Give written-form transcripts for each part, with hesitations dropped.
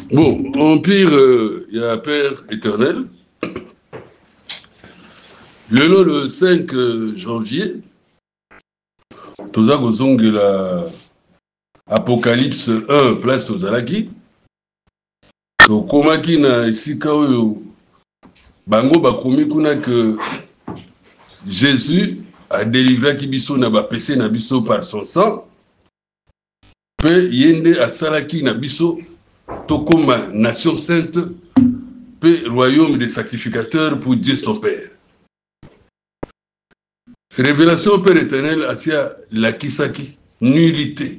Bon, Empire, il y a Père éternel. Le 5 janvier, toza kozongela Apocalypse 1, place tozalaki. Tokomaki na esika oyo bango bakomi kuna que Jésus a délivré biso na bapese na biso par son sang. Pe yende asalaki na biso tokoma nation sainte, pe royaume des sacrificateurs pour Dieu son Père. Révélation Père éternel asia la kisaki nullité.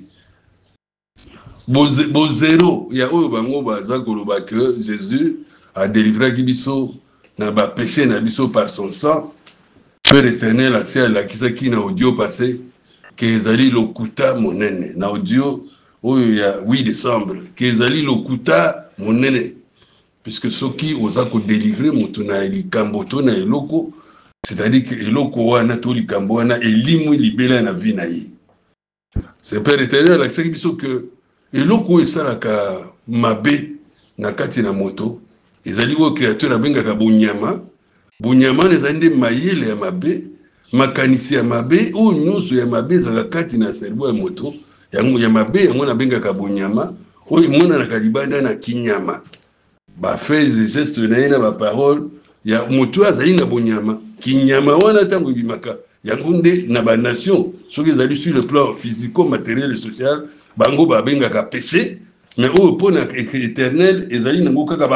Bo zéro ya oyo bango baza koloba que Jésus a délivré biso na ba péché na biso par son sang. Père éternel asia la kisaki na audio passé que ezali lokuta monene na audio oyo ya 8 décembre que ezali lokuta monene puisque soki oza ko délivrer moto na likambo to na eloko. C'est-à-dire que eloko wana to likambo wana elimu libela na vie na ye. C'est Père éternel akisaki biso que eloko esalaka mabe na kati na moto ezali o créateur abengaka bonyama bonyama ezali nde mayele ya mabe makanisi ya mabe o nyonso ya mabe ezalaka kati na cerveau ya moto yango ya mabe yango nabengaka bonyama oyo emonanaka libanda na kinyama bafait gestes na ye na baparole ya moto azali na bonyama kinyama wana ntango ebimaka yango nde na banation soki ezali sur le plan physico-matériel et social bango babengaka péché mais oyo mpona éternel ezali nango kaka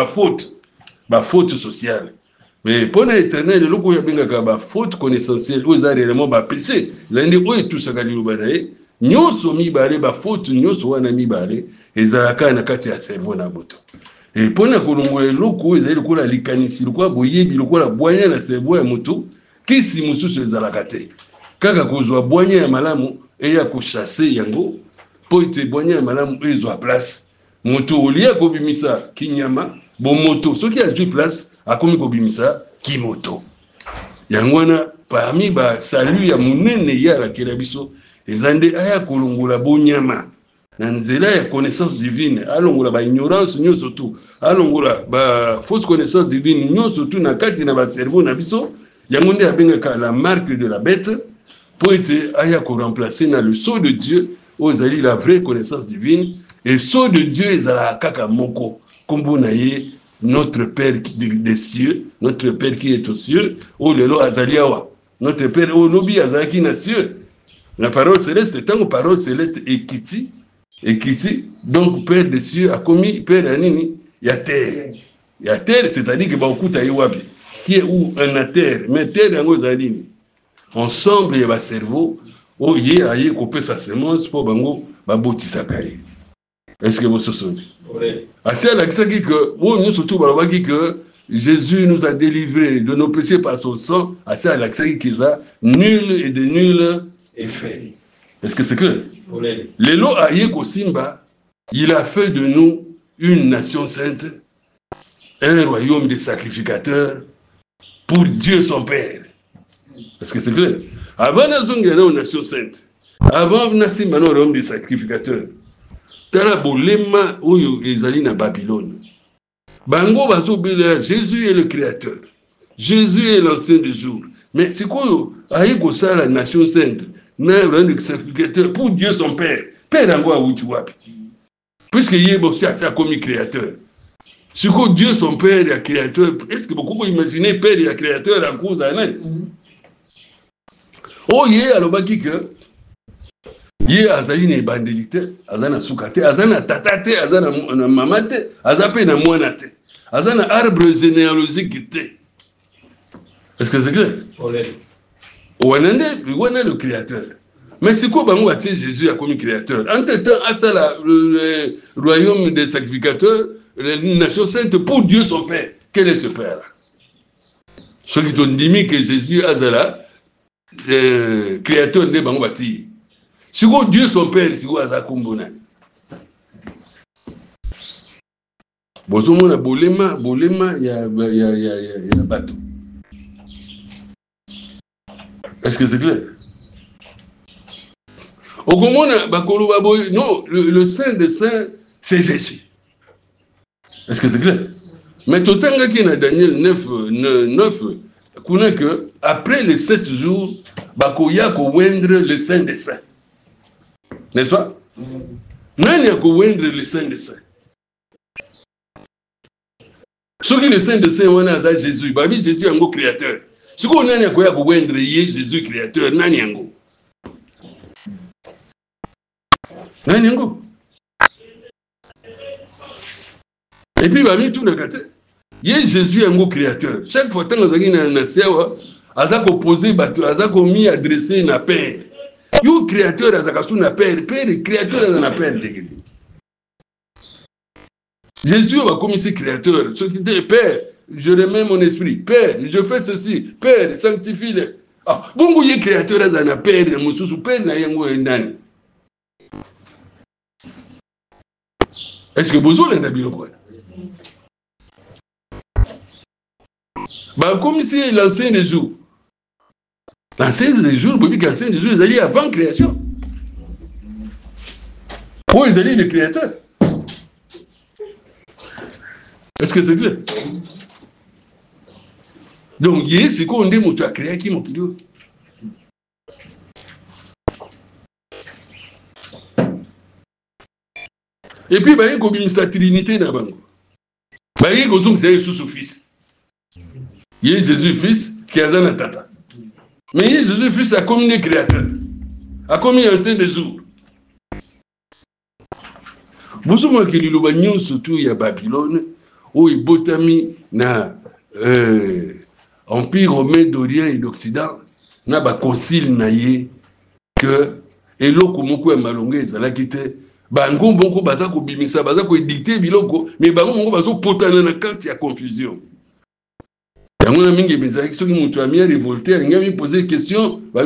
bafaute sociale mais mpona éternel eloko oyo abengaka bafaute connaissentielle oyo eza réellement bapéché ezali nde oyo etusaka liloba na ye nyonso mibale bafaute nyonso wana mibale ezalaka na kati ya cerveau na moto mpona kolongola eloko oyo ezali lokola likanisi lokola boyebi lokola bwanya na cerveau ya moto kisi mosusu ezalaka te kaka kozwa bwanya ya malamu eya kochasse yango po ete bwanya ya malamu oyo ezwa place moto olia kobimisa kinyama bomoto soki azwi place akomi kobimisa kimoto yango wana parmi basalu ya monene ye alakela biso eza nde aya kolongola bonyama na nzela ya connaissance divine alongola baignorance nyonso tu alongola fausse connaissance divine nyonso tu na kati na bacerveau na biso yango nde abengaka la marque de la bête po ete aya koremplacer na le sceau de Dieu oyo ezali la vraie connaissance divine et sceau de Dieu ezalaka kaka moko kombo na ye notre Père des cieux, notre Père qui est aux cieux, oyo lelo azali awa notre Père oyo lobi azalaki na cieux la parole céleste tango parole céleste ekiti donc Père des cieux a commis Père ya nini ya terre c'est-à-dire que baokuta ye wapi qui est où en terre mais terre yango ezali nini ensemble ya bacerveau oyo ye aye kopesa semence mpo bango babotisaka ye. Est-ce que vous se souvenez? Assez alakisaki que oyo nyonso tu balobaki que Jésus nous a délivrés de nos péchés par son sang, assez alakisaki keza nul et de nul effet. Est-ce que c'est clair? Lelo aye kosimba, il a fait de nous une nation sainte, un royaume des sacrificateurs pour Dieu son Père. Est-ce que c'est clair? Avant nazongela na nation sainte, avant nasimba na royaume des sacrificateurs, tala bolema oyo ezali na Babylone. Bango bazobela Jésus est le créateur. Jésus est l'ancien des jours. Mais c'est quoi aye kosala la nation sainte? Na royaume des sacrificateurs pour Dieu son Père. Père yango awuti wapi? Puisque yebo si a commis créateur. C'est quoi Dieu son Père et créateur? Est-ce que beaucoup imaginer Père et créateur à cause d'un oh yé alobaki que ye azali na ebandeli te aza na suka te aza na tata te aza na mama te aza pe na mwana te aza na arbre généalogique te. Est-ce que c'est clair? Wana le créateur. Mais c'est quoi bango atie Jésus a commis créateur? Entre-temps asala le royaume des sacrificateurs, les nations saintes pour Dieu son Père. Quel est ce Père là? Ceux qui t'ont dit que Jésus azala créateur de bango bati. Si Dieu son Père, si aza kombona. Bozomona bolema ya bateau. Est-ce que c'est clair? Au Gomona, non, le Saint des Saints, c'est Jésus. Est-ce que c'est clair? Mais tout le temps qui est dans Daniel 9, connaît que après les 7 jours, il y a le Saint des Saints. N'est-ce pas? Nani a le Saint des Saints. Ce qui est le Saint des Saints, on a Jésus. Jésus est un créateur. Ce qu'on a Jésus créateur, nani ango. Nani ango. Et puis, tout le monde, Jésus est un créateur. Chaque fois que vous avez un sewa, vous avez posé, vous avez mis adressé un père. Le créateur a un père. Père, créateur a un père. Jésus va comme ici créateur. Ce qui dit, Père, je remets mon esprit. Père, je fais ceci. Père, sanctifie-le. Ah, bon, vous êtes créateur a un père. Père n'a rien à. Est-ce que vous avez un biloko? Comme si l'ancien des jours. L'ancien des jours, vous dites que l'ancien des jours, ils allaient avant création. Ou ils allaient le créateur. Est-ce que c'est clair? Donc, c'est quoi on dit que tu as créé qui m'a dit? Et puis, il y a une trinité dans le banc. Il y a une Fils. Il y a Jésus Fils qui a un tata. Mais il y a Jésus Fils a comme des créateurs. A comme un ancien des jours. Vous savez que les surtout il y a Babylone, où il botami na Empire romain d'Orient et d'Occident, na ba concile na ye que eloko moko ya malonga ezala kite bango bongo baza ko bimisa baza ko dicter biloko mais bango bongo bazo potana na carte ya confusion. Yango na mingi bezaki soki mutu amia révolté alinga mi poser question ba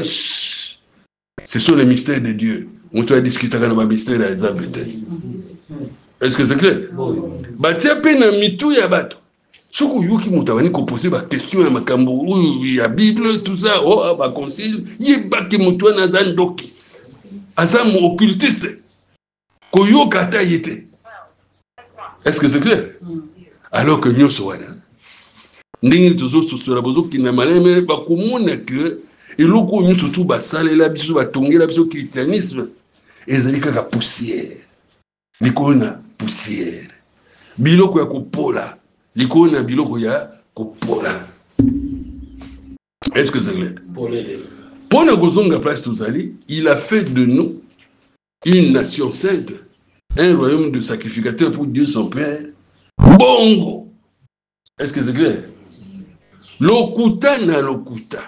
ce sont les mystères de Dieu. Mutu a discuter na ba mystère ya Zabete. Est-ce que c'est clair? Bah tiens pena mitou ya bato. Soko yuki mutabani ko poser ba question ya makambo ya Bible tout ça oh ba concile yebaki mutu na zandoki. Azam occultiste. Koyoka ta yete. Est-ce que c'est clair? Alors que nous sommes ndingi toujours sur la bozo qui n'a malé ba komona que eloko ñu surtout ba salela biso ba tongela biso christianisme ezali kaka poussière. Likona poussière. Biloko ya kopola. Likona biloko ya kopola. Est-ce que c'est clair? Pour la Gozonga place Touzali, il a fait de nous une nation sainte, un royaume de sacrificateurs pour Dieu son Père. Bongo. Est-ce que c'est clair? Lokuta na lokuta.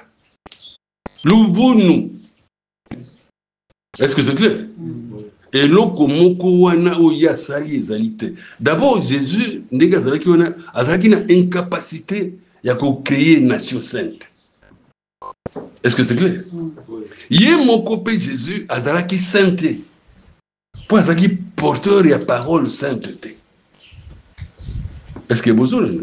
Louvunu. Est-ce que c'est clair? Et lokomoko wana oya sali ezalité. D'abord Jésus ndenge azalaki wana azalaki na incapacité ya ko créer une nation sainte. Est-ce que c'est clair? Yé moko pe Jésus azalaki sainteté. Pour azalaki porteur ya parole sainteté. Est-ce que vous avez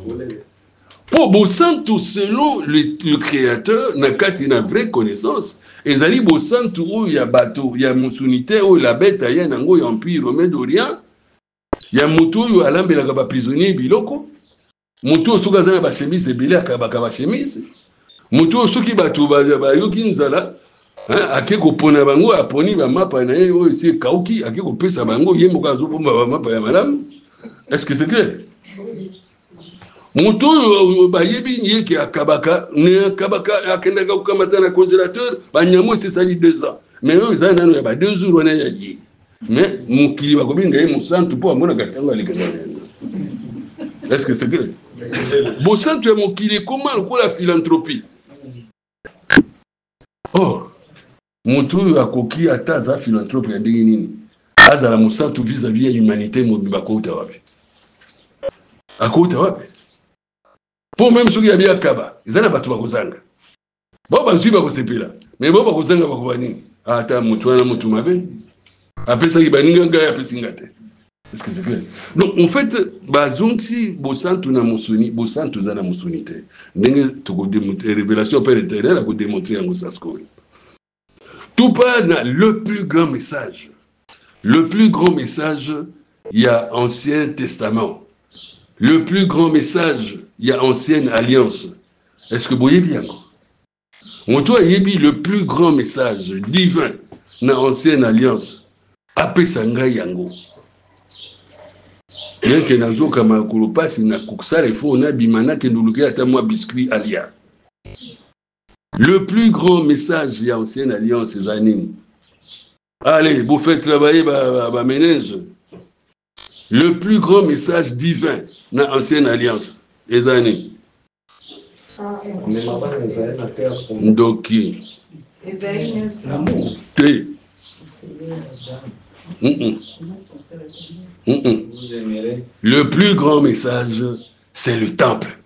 pour Bosantu, selon le créateur, n'a pas une vraie connaissance. Et Zali Bosantu, où il y a bateau, il y a Moussunité, où la bête, il y a un empire romain d'Orient, il y a Moutou, il y a l'ambé, prisonnier, biloko. Moutou, sous Gazana, ba chemise, et Bilé, ba chemise. Moutou, sous qui bateau, ba yoki nzala, akeko pona bango, aponi, ba mapa, na yo, ici, kauki, akeko pesa bango, yé mokazo, ba mapa, ya madame. Est-ce que c'est clair? Mutu bayebi yeke akabaka ne akabaka akendaka kukamata na congélateur banyamo c'est sali 2 ans mais eux ils en ont ba 2 jours on a yi mais mukili bakobinga ye musantu po amona katanga likana. Est-ce que c'est clair? Bosantu ya mukili comment ko la philanthropie? Oh mutu akoki ataza philanthrope ya ndenge nini azala musantu vis-à-vis ya humanité mo bakota wapi akota wapi? Pour même ceux qui ont bien Kaba, ils ont battu Bakozanga. Bon, bah, je suis pas là. Mais bon, Bakozanga, Bakobani. Attends, Moutouana, Moutoumabe. Après ça, il y a un gars, après Singate. Est-ce que c'est clair? Donc, en fait, Bazonti, Bosantu na Moussoni, Bosantu na Moussonité. N'est-ce pas révélation Père éternel, à vous démontrer en Moussasko. Tout part dans le plus grand message. Le plus grand message, il y a Ancien Testament. Le plus grand message, il y a ancienne alliance. Est-ce que vous voyez bien? On doit y le plus grand message divin dans l'ancienne alliance. Apé sanga yango. Bien que nazo kama kulopasi na kuksala il faut na bimana ke nduluke ata moi biscuit alia. Le plus grand message de l'ancienne alliance, c'est Zanine. Allez, vous faites travailler ma ménage. Le plus grand message divin de l'ancienne alliance, c'est Zanine. Donc, le plus grand message, c'est le temple.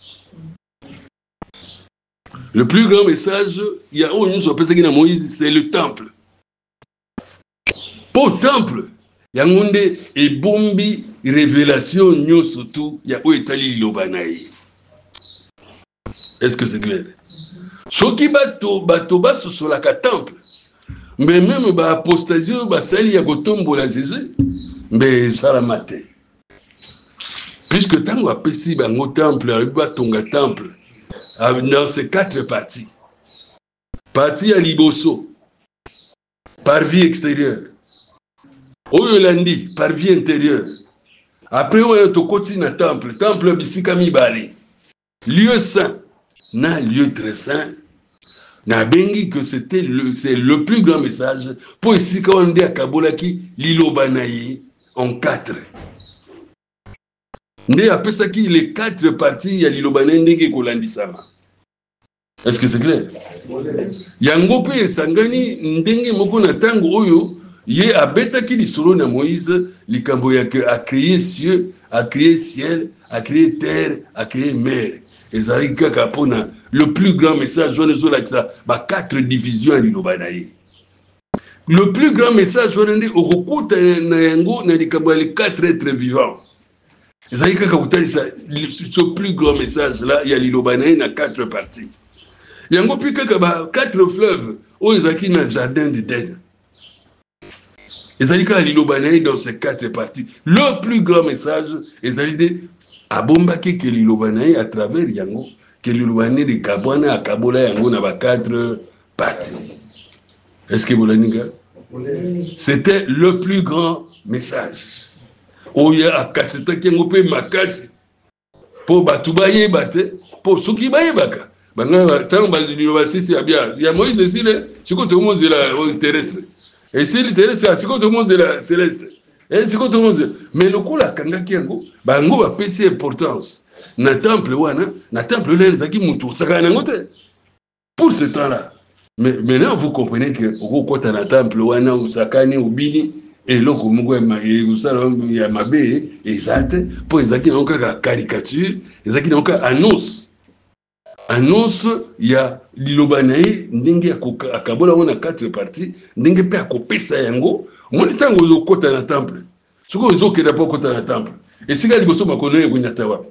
Le plus grand message, il y a Moïse, c'est le temple. Pour le temple, il y a une bombi révélation, surtout, il y a Oetali Lobanaï. Est-ce que c'est clair? Ce qui batoba sur la temple, mais même apostasie, il y a Gotombo la Jésus, mais ça la maté. Puisque tant que Pessi, au temple, il temple. Dans ces 4 parties. Partie à Liboso, par vie extérieure. Oyolandi, par vie intérieure. Après, on est au quotidien dans le temple Bisikami Bali. Lieu saint, na lieu très saint. Na bengi que c'est le plus grand message. Pour ici, quand on dit à Kabolaki, Lilo Banaï en 4. Nde après ça qui les 4 parties, il y a Lilo Banaï Ndenge Kolandi Sama. Est-ce que c'est clair? Yango pe sangani ndenge moko na tango oyo ye abeta ki lisolo na Moïse likambo ya a créer cieux, a créer ciel, a créer terre, a créer mer. Ezali kaka pona le plus grand message on zo la ça ba 4 divisions liloba na ye. Le plus grand message on ndi okukuta na yango na likambo les 4 êtres vivants. Ezali kaka utali ça ce plus grand message là il y a liloba na ye na 4 parties. Yango pi kaka ba 4 fleuves o ezaki na jardin d'Éden. Ezali kaka liloba na ye dans ces 4 parties. Le plus grand message ezali de abombaki ke liloba na ye à travers yango ke liloba na de kabwana akabola yango na ba 4 parties. Est-ce que vous l'avez? C'était le plus grand message. Oya akaseta kengo pe makasi po batubaye bate po suki baye baka. Banga tant baliloba sisi abia ya Moïse sile siko tout le monde la terrestre. Et si le terrestre siko tout le monde la céleste. Et siko tout le monde mais le coup la kanga kengo bango ba pesi importance. Na temple là zaki mutu saka na ngote. Pour ce temps-là. Mais maintenant vous comprenez que au kota na temple wana usakani ubini et loko mungu ya mabe exact pour ezaki na ka caricature ezaki na ka annonce ya liloba na ye ndenge akabola wana 4 parties ndenge pe akopesa yango moni tango ozokota na temple soko ozokela po kota na temple esika liboso makono ye kunyata wa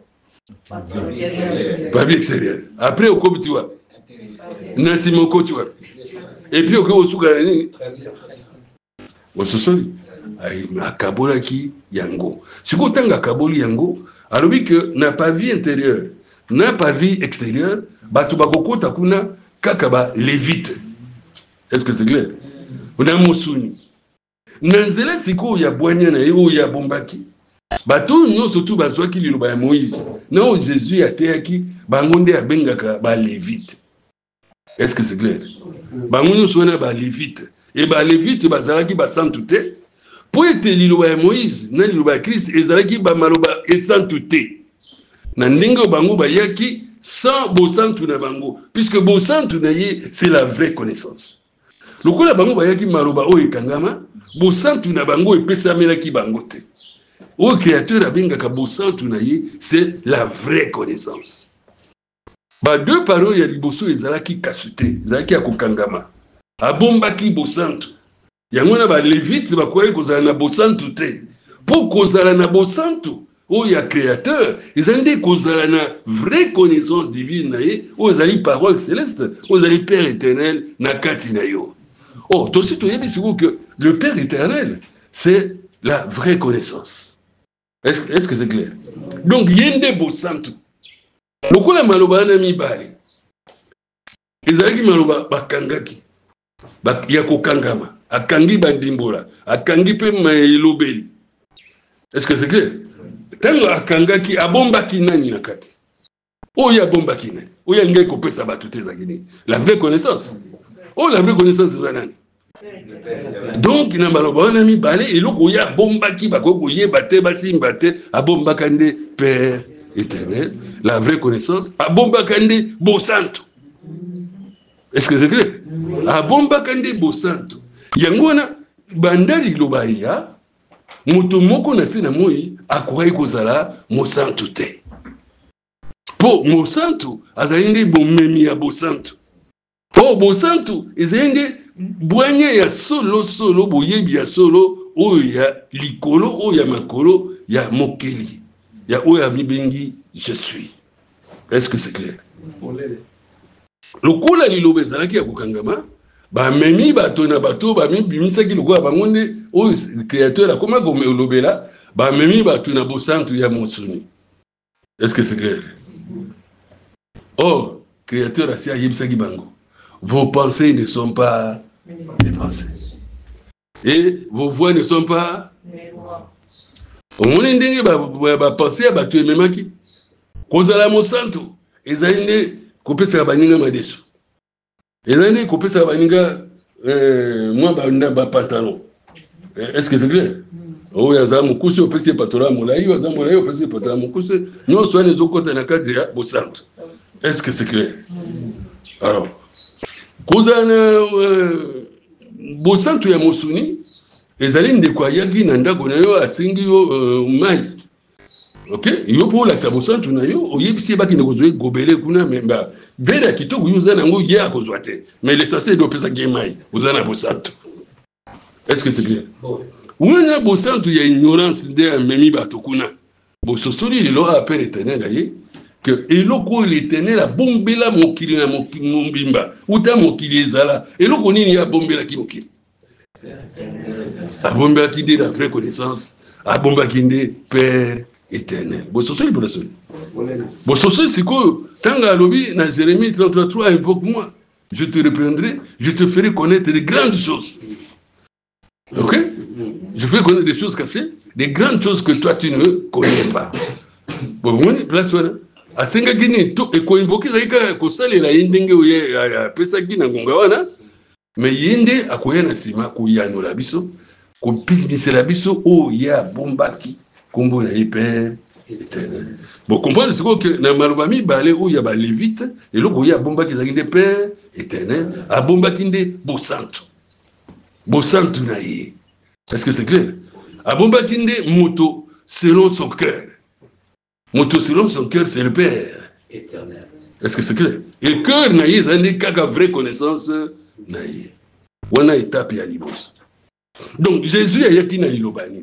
pas bien extérieur après okobiti wa na simoko tu wa et puis okosuka nini ososoli akabola ki yango siko tanga akaboli yango alobi que na pas vie intérieure na par vie extérieure, batu bakokota kuna kaka ba lévite. Est-ce que c'est clair? Una mosuni. Nanzela siko ya bwanya na yo ya bombaki. Batu nyoso tu bazwaki liloba ya Moïse. Na o Jésus ya teaki bangonde ya bengaka ba lévite. Est-ce que c'est clair? Bango nyoso na ba lévite. Et ba lévite bazalaki ba santuté. Po ete liloba ya Moïse na liloba ya Christ ezalaki ba maloba esantuté. Na ndenge bango bayaki sans bosantu na bango puisque bosantu na ye c'est la vraie connaissance. Lokola bango bayaki maloba o ekangama bosantu na bango epesamelaki bango te. O créateur abengaka bosantu na ye c'est la vraie connaissance. Ba 2 paroles ya liboso ezalaki kasute ezalaki ya kokangama abombaki bosantu yango na ba lévite bakoye kozala na bosantu te po kozala na bosantu. Oh, il y a créateur, ils ont dit qu'on a une vraie connaissance divine, oh, ils ont dit parole céleste, oh, ils ont dit Père éternel, nakatinayo. Oh, toi aussi, tu as dit que le Père éternel, c'est la vraie connaissance. Est-ce que c'est clair? Donc, yende bosantu. Lokola maloba na mibale. Ezalaki maloba bakangaki. Ya kokangama. Akangi bandimbola. Akangi pe maelobeli. Est-ce que c'est clair? Tango akangaki abombaki nani nakati. Oya abombaki nani. Oya ngai kopesa batu te zakini. La vraie connaissance. Oh, la vraie connaissance c'est nani. Donc na maloba na mibale eloko oya abombaki bakoko yeba te basimba te abombaka nde Père éternel. La vraie connaissance abombaka nde bosantu. Est-ce que c'est clair? Abombaka nde bosantu. Yangona bandali lobaya moto moko na se na moi akokai kozala mosantu te. Po mosantu azali nde bomemi ya bosantu. Po bosantu ezali nde bwanye ya solo boyebi ya solo oyo ya likolo oyo ya makolo ya mokeli ya oyo ya mibengi je suis. Est-ce que c'est clair? Lokola liloba ezalaki ya kokangama bamemi bato na bato bamibimisaki lokola bango nde oyo créateur akoma kolobela bamemi bato na bosantu ya mosuni. Est-ce que c'est clair? Or créateur asi ayebisaki bango vos pensées ne sont pas mes pensées et vos voix ne sont pas mes voix. Omoni ndenge bapensé ya bato ememaki kozala mosantu ezali nde kopesaka baninga madeso. Ezali nde kopesaka baninga mwa bapantalon. Est-ce que c'est clair? Oyo aza mokusi opesi pantalon molai oyo aza molai opesi pantalon mokusi nyonso wana ezokota na kadre ya bosantu. Est-ce que c'est clair? Alors kozana bosantu ya mosuni ezali ndeko ayaki na ndako na yo asengi yo mai. Ok? Yo po lakisa bosantu na yo oyebisi baki ne kozwe gobele kuna memba bela kitoko yuza nango ye akozwa te. Mais l'essentiel de opesa ki mai uzana bosantu. Est-ce que c'est clair? Wena bosantu ya ignorance de memi bato kuna. Bososoli lelo appel éternel aye que eloko l'éternel a bombela mokili na mombimba uta mokili ezala eloko nini ya bombela ki mokili sa bombela ki de la vraie connaissance a bombela ki de Père éternel. Bososoli pour la seule bososoli siko tanga lobi na Jérémie 33 invoque-moi je te reprendrai je te ferai connaître de grandes choses. Ok? Je ferai connaître des choses cassées, des grandes choses que toi tu ne connais pas. Bon, on est place voilà. Asenga kini to eko invoke zaika kosalela yendenge oye pesa kina ngonga wana mais yende akoya na sima koyano la biso ko pismisela biso o ya bombaki kombo na Père éternel. Bon comprendre ce que na malobami balé o ya ba lévite et loko ya bombaki zakinde Père éternel a bombaki nde bosantu na ye. Est-ce que c'est clair? A bombaki nde moto selon son cœur. Moto selon son cœur, c'est le Père éternel. Est-ce que c'est clair? Et le cœur naïe, c'est une vraie connaissance naïe. On a étape à l'ibos. Donc Jésus a yaki na ilobani.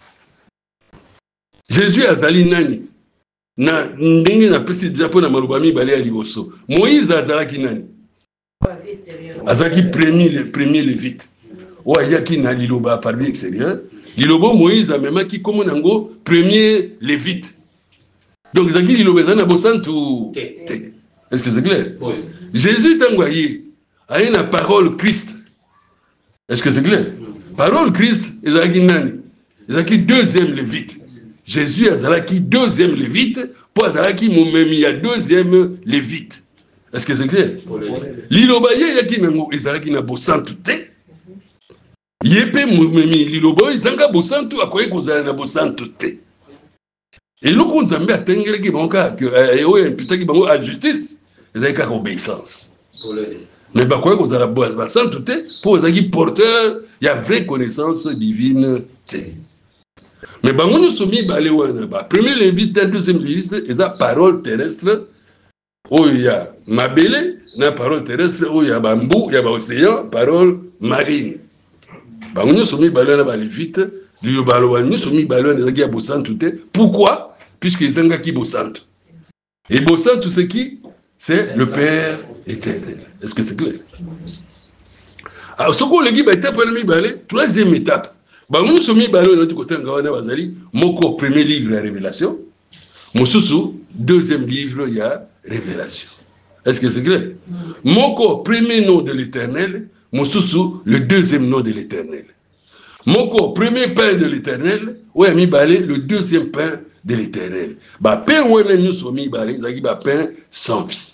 Jésus a zali nani. Na ndenge na pesi diapo na malobami balé à liboso. Moïse a zalaki nani. Azaki premier lévite. Ou yaki na liloba par lui extérieur. Lilobo Moïse a même qui comme nango premier lévite. Donc, Zaki Lilobezana Bosantu. Est-ce que c'est clair? Oui. Jésus Tanguaye a une parole Christ. Est-ce que c'est clair? Parole Christ, Zaki Nani. Zaki deuxième lévite. Jésus a Zaki deuxième lévite, pour Zaki Moumemi a deuxième lévite. Est-ce que c'est clair? Lilobaye Yaki Nango, Zaki na Bosantu te. Yepe Moumemi Liloboy, Zanga Bosantu, a quoi que na Bosantu te. Et le qu'on zambé a tengere qui banca que putain qui bango à justice ils avaient qu'à obéissance. Mais bah quoi qu'on a la boisson tout est pour les qui porteurs il y a vraie connaissance divine. Mais bah nous sommes mis balé ouana bah premier lévite deuxième lévite et la parole terrestre où il y a mabele la parole terrestre où il y a bambou il y a océan parole marine. Bah nous sommes mis balé là bas lévite lui balouane nous sommes mis balé les qui a bossant tout est pourquoi? Puisqu'ils ont qui bossant. Et bossant tout ce qui c'est le Père éternel. Est-ce que c'est clair? Alors ce qu'on le dit étape troisième étape Bango somi balo notre côté ngawana bazali moko premier livre la révélation, mosusu deuxième livre il y a révélation. Est-ce que c'est clair? Moko premier nom de l'Éternel, mosusu le deuxième nom de l'Éternel. Moko premier pain de l'Éternel, ouais mi balé le deuxième pain de l'Éternel. Ba pain ouais nous somi balé, zaki ba pain sans vie.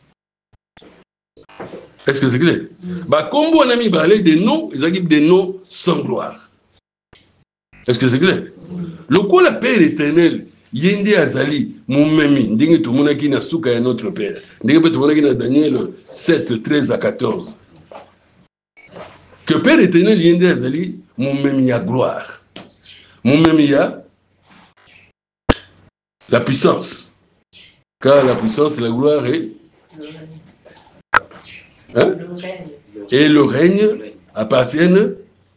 Est-ce que c'est clair? Bah, comme on a mis des noms, ils ont des noms sans gloire. Est-ce que c'est clair? Le coup, la Père éternel, Yende Azali, mon memi, ndingue tout le monde qui n'a souka notre Père. Ndingue tout le monde qui n'a Daniel 7, 13 à 14. Que Père éternel, Yende Azali, mon memi a gloire. Mon memi a la puissance. Car la puissance et la gloire est. Hein? Et le règne appartiennent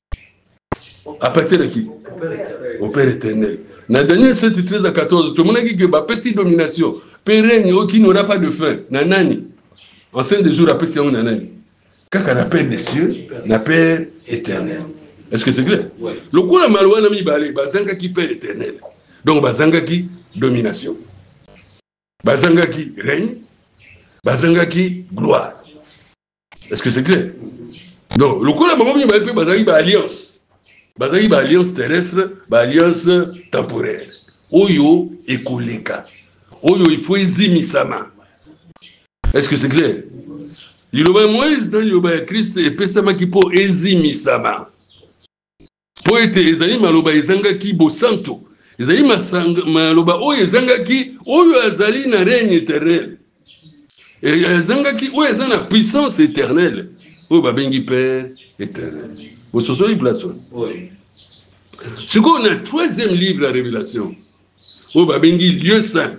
à qui? Au Père éternel. Dans Daniel 7, 13 à 14, tout le monde a dit que bah, si domination, Père règne qui n'aura pas de fin. Nanani. En 5 jours après, c'est un nanani. Quand on a Père des cieux, on a Père éternel. Est-ce que c'est clair? Le coup, la malouane a mis balé, bazanga qui Père éternel. Donc, bazanga qui domination. Bazanga qui règne. Bazanga qui gloire. Est-ce que c'est clair? Donc, le coup, la maman m'a dit que alliance. Alliance terrestre, alliance temporaire. Oyo et koleka. Oyo, il faut ezimisama. Est-ce que c'est clair? Liloba Moïse, dans Liloba Christ, et pesama qui pour ezimisama. Pour être ezali maloba ezanga ki bosanto. Ezali maloba oyo ezanga ki, oyo azali na règne éternel. Et Zangaki, où est la puissance éternelle? Où Babengi Père éternel. Vous savez les places. Oui. Ce qu'on a troisième livre, la Révélation. Où Babengi lieu saint.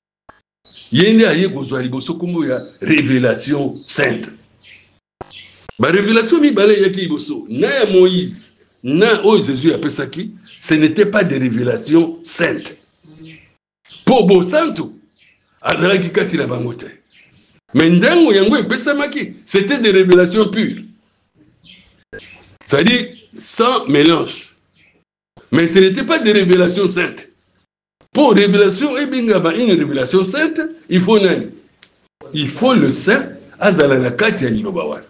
Yende aye kozwali boso kombo ya révélation sainte. Ba révélation mi balé yaki boso. Na ya Moïse, na o Jésus appelé ça qui? Ce n'était pas des révélations saintes. Pour Bosanto, azalaki kati la bangote. Mais ndango yango epesamaki, c'était des révélations pures. C'est-à-dire sans mélange. Mais ce n'était pas des révélations saintes. Pour révélation, une révélation sainte, il faut nani? Il faut le saint, azalanakati ya lilobawan.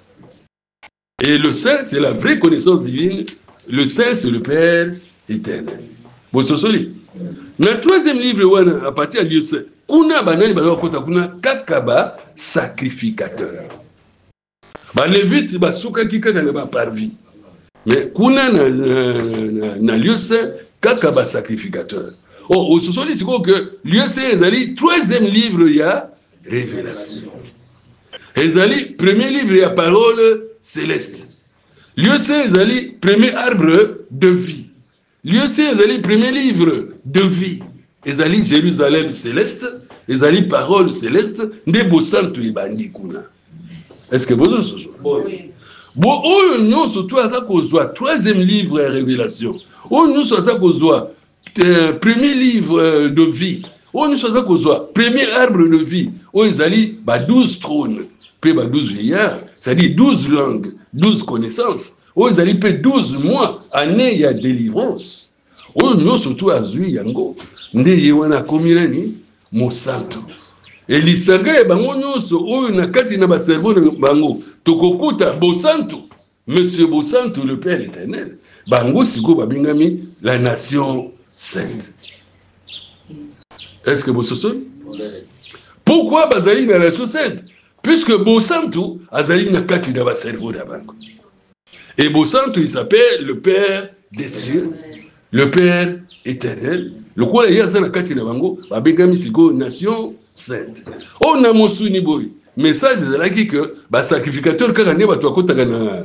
Et le saint, c'est la vraie connaissance divine. Le saint, c'est le Père éternel. Bon, c'est solide. Dans le troisième livre, à partir de Dieu saint, kuna banani bazakota kuna kakaba sacrificateur. Ba levite ba suka kika na ba parvi. Mais kuna na lieu saint kakaba sacrificateur. Oh, au sous-sol c'est que lieu saint ezali troisième livre il y a révélation. Ezali premier livre il y a parole céleste. Lieu saint ezali premier arbre de vie. Lieu saint ezali premier livre de vie. Ezali Jérusalem céleste, ezali parole céleste, nde bosantu ibandi kuna. Est-ce que vous avez oui. Bon, on nous surtout à ça qu'on soit troisième livre à révélation. On nous soit ça qu'on soit premier livre de vie. On nous soit ça qu'on soit premier arbre de vie. On ezali 12 trônes, puis 12 vieillards, c'est-à-dire 12 langues, 12 connaissances. On ezali peut 12 mois, année il y a délivrance. On nous surtout à Zui Yango. Nde yewana komirani mosanto. Elisanga ya bango nyonso oyo na kati na ba cerveau bango tokokuta bosanto. Monsieur Bosanto le Père éternel. Bango siko babingami la nation sainte. Est-ce que vous savez? Pourquoi bazali na nation sainte? Puisque Bosanto azali na kati na ba cerveau da bango. Et Bosanto il s'appelle le Père des cieux, le Père éternel. Le quoi il y a ça na kati na bango ba bengami siko nation sainte. On a mosuni boy. Message de la que ba sacrificateur kaka ne ba to akotaka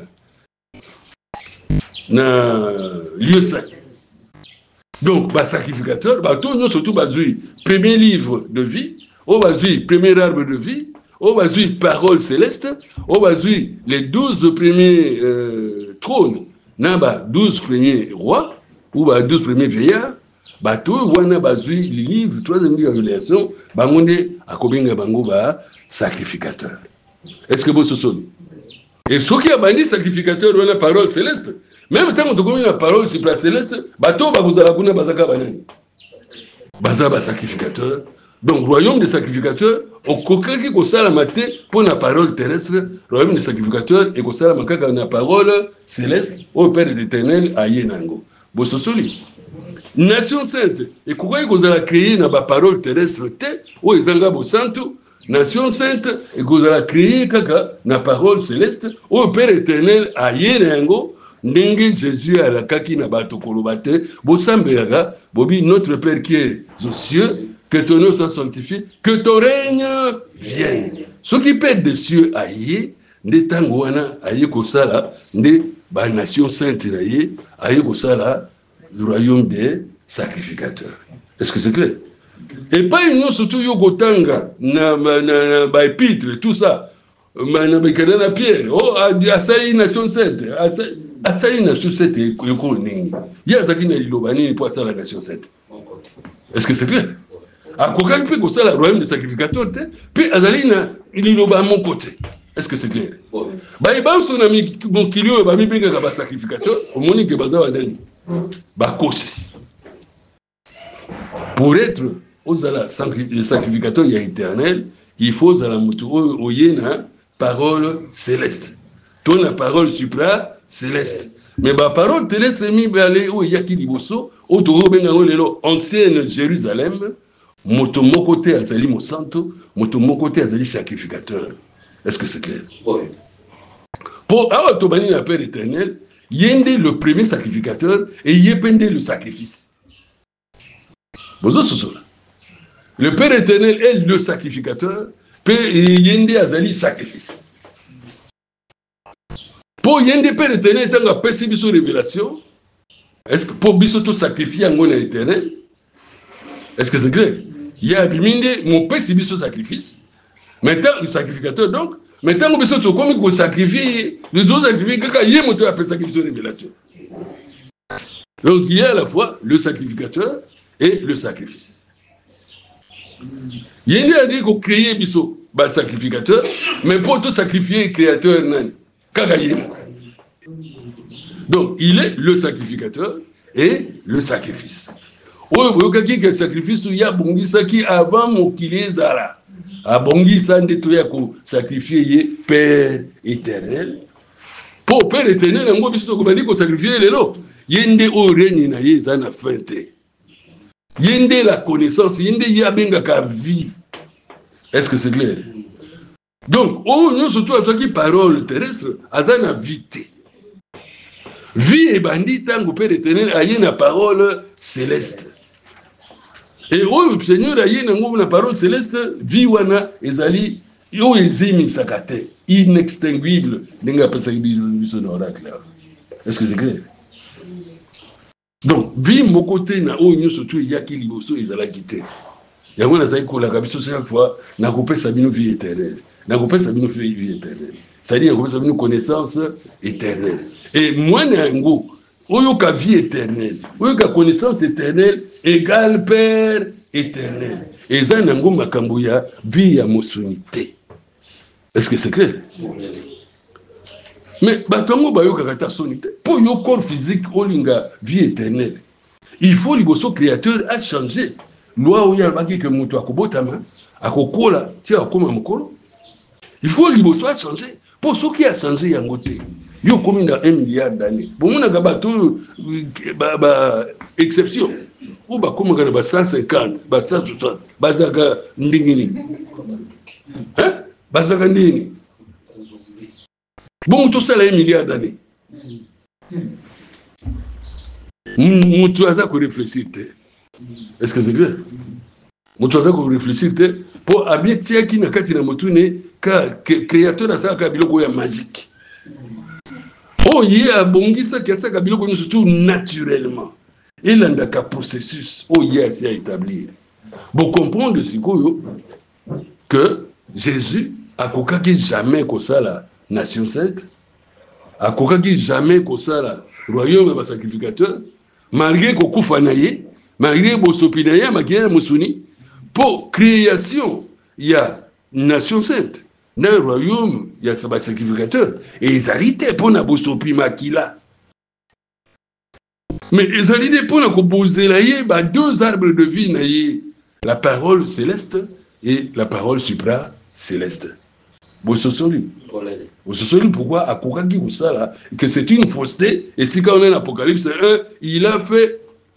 na lieu saint. Donc ba sacrificateur ba to nyo surtout ba zui premier livre de vie, o ba zui premier arbre de vie, o ba zui parole céleste, o ba zui les 12 premiers trônes, na ba 12 premiers rois ou ba 12 premiers vieillards. Bato wana bazui livre troisième livre de révélation bangonde akobenga bango ba sacrificateur. Est-ce que vous se souvenez? Et ce qui a banni sacrificateur wana parole céleste Même tant que tu connais la parole sur la céleste, bateau va vous aller à Bazaka Banani. Bazaba sacrificateur. Donc, royaume des sacrificateurs, au coquin qui est la maté pour la parole terrestre, royaume des sacrificateurs, et qu'on la maca la parole céleste, au Père éternel, à Yenango. Bon, c'est celui. Nation sainte, et pourquoi vous allez créer la parole terrestre, ou les angabos santo, nation sainte, et vous allez créer la parole céleste, au Père éternel, à Yenango, Ndenge Jésus à la kaki na bato kolobate, bosambelaga, bobi notre Père qui est aux cieux, que ton nom soit sanctifié, que ton règne vienne. Ce qui pète des cieux aïe, de tangoana aïe kosala, de ba nation sainte aïe, aïe kosala, le royaume des sacrificateurs. Est-ce que c'est clair? Et pas une surtout yogotanga, na ba épître, tout ça. Na bekana na Pierre, oh, asali nation sainte, asali nation sainte, yoko ningi. Yazaki na lilobani pour asala nation sainte. Est-ce que c'est clair? A koka peut que ça le royaume des sacrificateurs, puis azali na liloba à mon côté. Est-ce que c'est clair? Bah il son ami mon kilio ba mi benga ba sacrificateur, au moni que baza wadani. Ba kosi. Pour être aux sacrificateurs il y a éternel, il faut à la mutu au yena parole céleste. Ton la parole supra céleste. Mais ma parole terrestre mi balé au yaki liboso, au toro benga lelo ancienne Jérusalem. Moto mon côté azali mon santo, moto mon côté azali sacrificateur. Est-ce que c'est clair? Oui. Pour avoir Tobani la Père éternel, yende le premier sacrificateur et yepende le sacrifice. Vous autres, le Père éternel est le sacrificateur, et yende azali sacrifice. Pour yende Père éternel, tant que percé biso révélation, est-ce que pour biso tout sacrifier en gona éternel? Est-ce que c'est clair? Il y a mon père c'est biso sacrifice. Maintenant, le sacrificateur, donc, maintenant, on peut comme il faut sacrifier, les autres sacrifier, quelqu'un y est monté à faire sacrifice révélation. Donc, il y a à la fois le sacrificateur et le sacrifice. Il y a dit qu'on crée biso, le sacrificateur, mais pour tout sacrifier, le créateur, donc, il est le sacrificateur et le sacrifice. Oui, il y a un sacrifice, il y a un bongisa qui avant mon kilé zara. A bongisa ndetoya ko sacrifier Père éternel. Pour Père éternel, on va dire qu'on sacrifier les lots. Yende o reni na yezana fente. Yende la connaissance, yende yabenga ka vie. Est-ce que c'est clair? Donc, nous surtout à toi qui parole terrestre, azana vite. Vie et bandit tango Père éternel a une parole céleste. Et au Seigneur a une parole céleste, vie wana ezali yo ezimi sakate inextinguible n'enga pas ça est-ce que c'est clair? Donc vie mon côté na o nyo surtout yaki liboso ezala kité. Yango na zai ko la kabiso chaque fois na couper sabino vie éternelle. Na couper sabino vie éternelle. C'est-à-dire couper sabino connaissance éternelle. Et moi na ngo oyo ka vie éternelle, oyo ka connaissance éternelle égale Père éternel. Et ça n'a pas makambuya vie à mosonité. Est-ce que c'est clair? Mais batongo bayo kakata sonité. Pour yo corps physique olinga vie éternelle. Il faut liboso créateur a changé. Loi oya baki que mutu akobotama akokola ti akoma mokolo. Il faut liboso a changé. Pour ce qui a changé yangote. Yo comme dans 1 milliard d'années. Bon on a gabato exception. Ou ba comme ba 150, ba 160, bazaka ndingini. Hein? Bazaka ndingini. Bon tout ça là 1 milliard d'années. Mutu aza ko réfléchir. Est-ce que c'est clair? Mutu aza ko réfléchir pour abitia ki na kati na motune ka créateur na ça ka biloko ya magique. Oh, il y a bongisa qui a ça biloko surtout naturellement. Il y a un processus où il y a à établir. Vous comprenez que Jésus a coqué jamais comme ça la nation sainte, a coqué jamais comme ça la royaume de sacrificateur, malgré qu'on koufanaye, malgré qu'on sopinaye, malgré qu'on souni, pour création, il y a nation sainte. Dans le royaume, il y a sacrificateur. Et ils arrivaient pour Nabosopi Makila. Mais ils ont l'idée pour poser deux arbres de vie, la parole céleste et la parole supra-céleste. Vous savez pourquoi à Kokaki Kusala, que c'est une fausseté, et si quand on est en Apocalypse 1, il a fait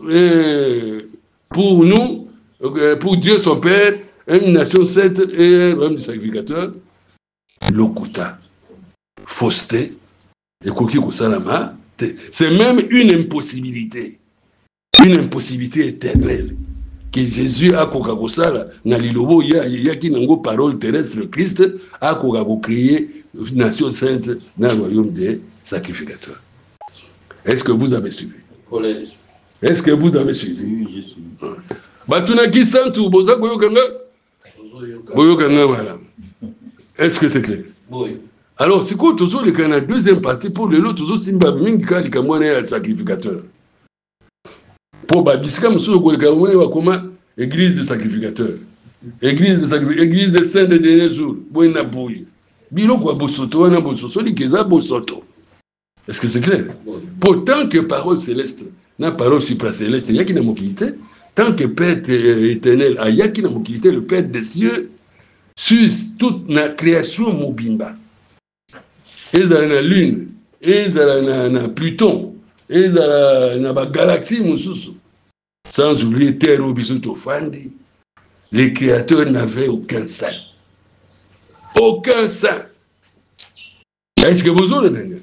pour nous, pour Dieu son Père, une nation sainte et un royaume du sacrificateur, l'Okuta, fausseté, et Koki Kusala, c'est même une impossibilité éternelle. Que Jésus a Coca-Cola, na lilobo ya qui nango parole terrestre Christ a Coca-Cola créé une nation sainte dans le royaume des sacrificateurs. Est-ce que vous avez suivi? Est-ce que vous avez suivi? Oui, je suis. Batuna qui santu boza boyokanga? Boyokanga madame. Est-ce que c'est clair? Oui. Alors, c'est quoi toujours le Canada deuxième partie pour le lot toujours simba minga li kamwana ya sacrificateur. Pour Babisika, monsieur le comment église des sacrificateurs, église des saints des derniers jours. Boina bouille. Bilo quoi bosoto, wana bosoto, likeza bosoto. Est-ce que c'est clair? Pourtant que parole céleste, na parole supracéleste, il y a qui n'a mobilité. Tant que Père éternel, il y a qui n'a mobilité, le Père des cieux, sur toute la création mobimba. Ils ont la lune, ils ont la Pluton. Et dans la galaxie, sans oublier Terre ou Bisuto Fandi, les créateurs n'avaient aucun saint. Aucun saint. Est-ce que vous avez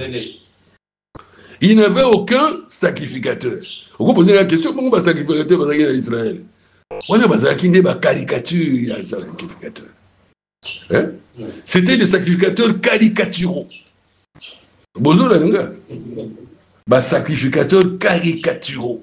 il n'avait aucun sacrificateur. Vous posez la question, pourquoi un sacrificateur va en Israël? On a des caricatures à sacrificateur. Hein? C'était des sacrificateurs caricaturaux. Vous avez sacrificateurs caricaturaux.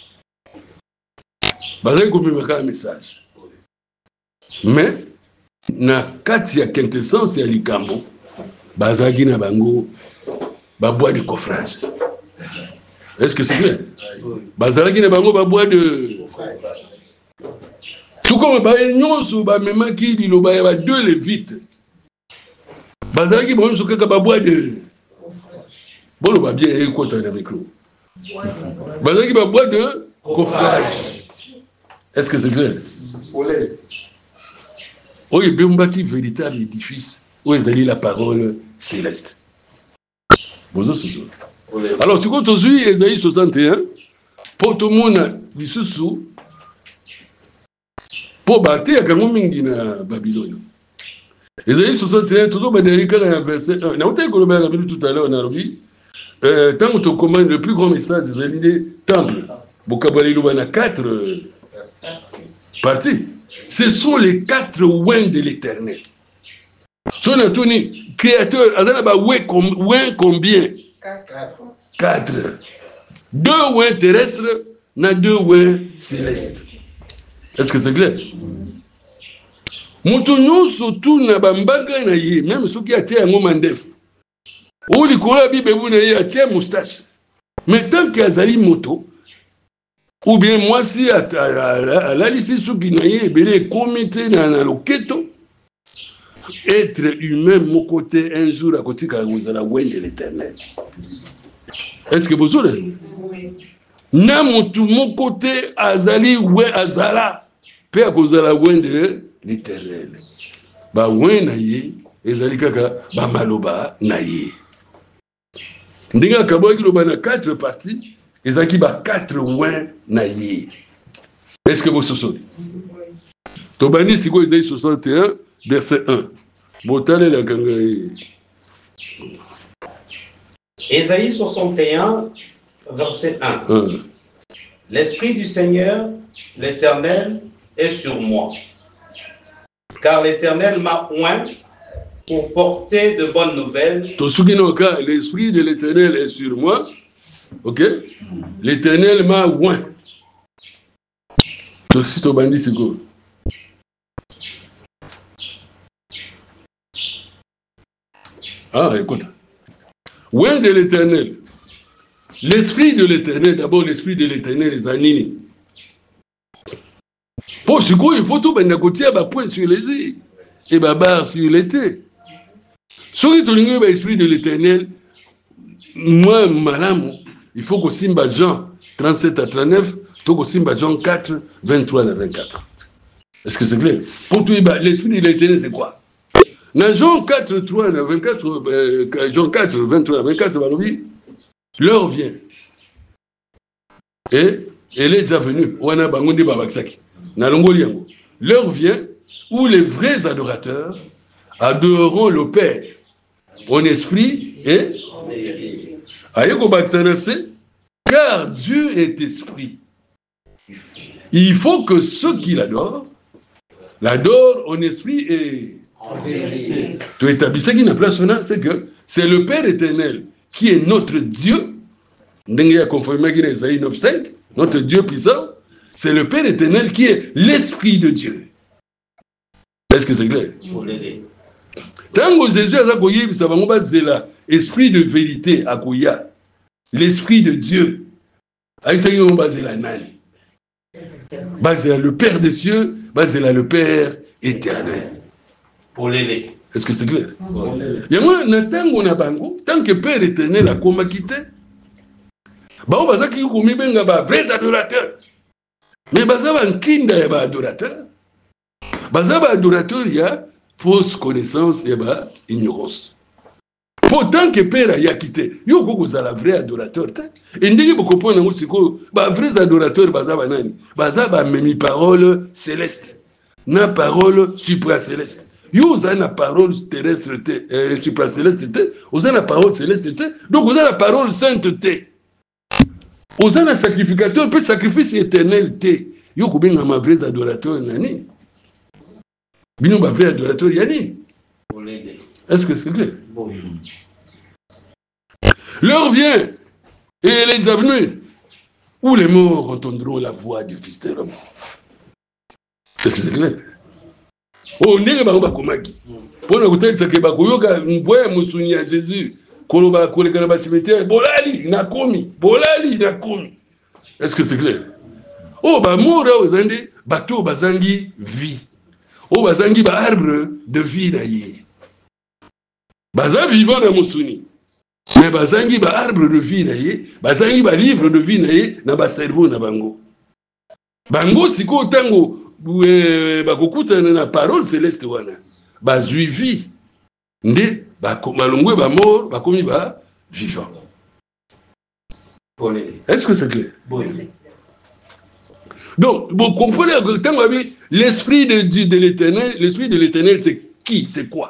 Bazali komemaka un message. Mais na kati ya quintessence ya likambo bazaki na bango bois de coffrage. Est-ce que c'est clair? Bazalaki na bango bois de tout comme ba nyonso ba memaki liloba ya ba deux lévites. Bazalaki ba nyonso kaka bois de bon, on va bien écouter le micro. Bazalaki ba bois de coffrage. Est-ce que c'est clair? Oui, bien bâti véritable édifice où ils allaient la parole céleste. Bonjour, ce soir. Alors, ce qu'on a vu, Ésaïe 61, pour tout le monde, du sous pour bâtir, il y a quand même à Babylone. Ésaïe 61, toujours dans le verset 1. On a vu tout à l'heure, on a vu, tant que tu commandes le plus grand message, c'est le temple. Il y a 4 parties. Ce sont les 4 ouins de l'éternel. Son Anthony, créateur, ouin combien? 4. 2 ouins terrestres, 2 ouins célestes. Est-ce que c'est clair? Moutounyo surtout na bambanga na ye, même ceux qui attirent un moment d'ef. Ou les courants bibébou na ye attirent moustache. Mais tant qu'il y a Zali moto, ou bien moi si à la liste sous qui na ye, belé comité na loketo, être humain mon côté un jour à côté quand vous allez voir de l'éternel. Est-ce que vous avez? Oui. Na mon côté azali ouais azala. Pe akozala wende l'éternel. Ba wena ye ezali kaka ba maloba na ye. Ndinga kaboki loba na 4 parties, ezaki ba 4 wens na ye. Est-ce que vous souvenez? Tobani siko Ésaïe 61 verset 1. Botale la kanga. Ésaïe 61 verset 1. L'Esprit du Seigneur, l'Éternel, est sur moi. Car l'Éternel m'a oint pour porter de bonnes nouvelles. L'Esprit de l'Éternel est sur moi. Ok? L'Éternel m'a oint. Ah, écoute. Oint de l'Éternel. L'Esprit de l'Éternel, d'abord l'Esprit de l'Éternel est anini. Pour ce coup, il faut tout bien côté à point sur les yeux et barre sur l'été. Sur l'Esprit de l'Éternel, moi, madame, il faut que Simba Jean, 37 à 39, Togo Simba Jean 4, 23 à 24. Est-ce que c'est clair? Pour tout, l'esprit de l'éternel, c'est quoi? Dans Jean 4, 3 à 24, Jean 4, 23 à 24, l'heure vient. Et elle est déjà venue. L'heure vient où les vrais adorateurs adoreront le Père en esprit et car Dieu est esprit. Il faut que ceux qui l'adorent en esprit et en vérité. Tu établis ce qui n'a place maintenant, c'est que c'est le Père éternel qui est notre Dieu. Notre Dieu puissant, c'est le Père éternel qui est l'Esprit de Dieu. Est-ce que c'est clair? Tant que Jésus a accueilli, ça va c'est l'esprit de vérité à Kouya, l'Esprit de Dieu. Avec ça, on va la nani. C'est le Père des cieux, c'est le Père éternel. Est-ce que c'est clair? Tant que Père éternel a comme quitté, vrais adorateurs. Mais kinda ya adorateur. Adorateur, il y a fausse connaissance et ignorance. Pourtant que Père a quitté, il y a la vraie adorateur. Et nous avons compris que vrais adorateurs, même parole céleste, na parole supracéleste. Vous avez la parole terrestre, supracéleste, vous avez la parole céleste, donc vous avez la parole sainteté. Vous avez un sacrificateur, peut sacrifice éternel. Vous avez un vrai adorateur. Vous avez un vrai adorateur. Est-ce que c'est clair? L'heure vient, et elle est venue, où les morts entendront la voix du Fils de l'homme. Est-ce que c'est clair? Oh, n'est pas Komaki. Pour nous dire que Bakoyoka, nous voyons Jésus, Koloba, Kolekana cimetière, Bolali, Nakomi. Est-ce que c'est clair? Oh, mort aux Andes, bateau bazangi vie. Oh, bazangi arbre de vie d'ailleurs. Baza vivant dans Moussuni. Mais bazangi arbre de vie d'ailleurs, bazangi livre de vie d'ailleurs, na ba cerveau na bango. Bango siko tango bakokuta na parole céleste wana. Bazui vie. Nde malongwe mort, bakomi vivant. Est-ce que c'est clair? Donc, vous comprenez que quand on dit l'esprit de l'éternel, l'esprit de l'éternel, c'est qui? C'est quoi?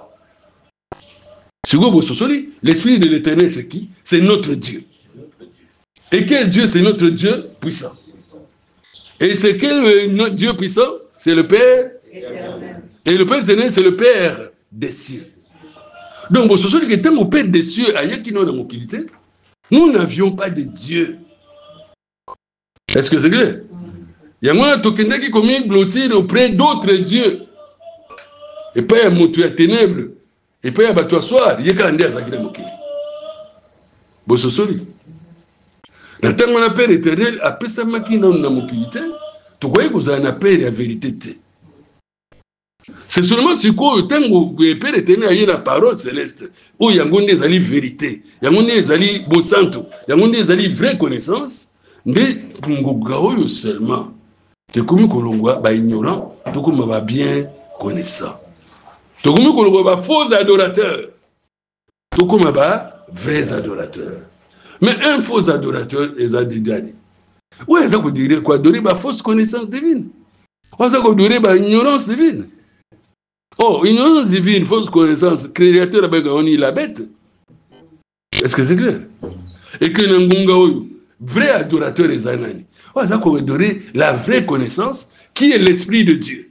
L'esprit de l'éternel, c'est qui? C'est notre Dieu. Et quel Dieu? C'est notre Dieu puissant. Et c'est quel notre Dieu puissant? C'est le Père éternel. Et le Père éternel, c'est le Père des cieux. Donc, vous savez que tant au Père des cieux, nous n'avions pas de Dieu. Est-ce que c'est clair? Il y a un tokenda qui commis blottir auprès d'autres dieux. Et pas un mot à ténèbres. Et pas un bateau soir. Il y a qu'un dé à Zakina Mokili. Vous savez. Dans le temps qu'on appelle éternel, après ça, makina on a mokilité. Tu crois que vous avez un appel à vérité. C'est seulement ce que le temps où le Père éternel a eu la parole céleste, où il y a une vérité, il y a une bon santo, il y a une vraie connaissance, mais nous seulement. Tu comme que l'on ignorant, tu comme bien connaissant. Tu comme que l'on faux adorateur, tu comme vrais adorateurs. Mais un faux adorateur est à dédaner. Ouais, ça veut dire quoi? Donner ma fausse connaissance divine. Ça veut dire ma ignorance divine. Oh, ignorance divine, fausse connaissance, créateur avec on est la bête. Est-ce que c'est clair? Et que Nangunga, vrai adorateur est Zanani. Ça veut donner la vraie connaissance qui est l'esprit de Dieu.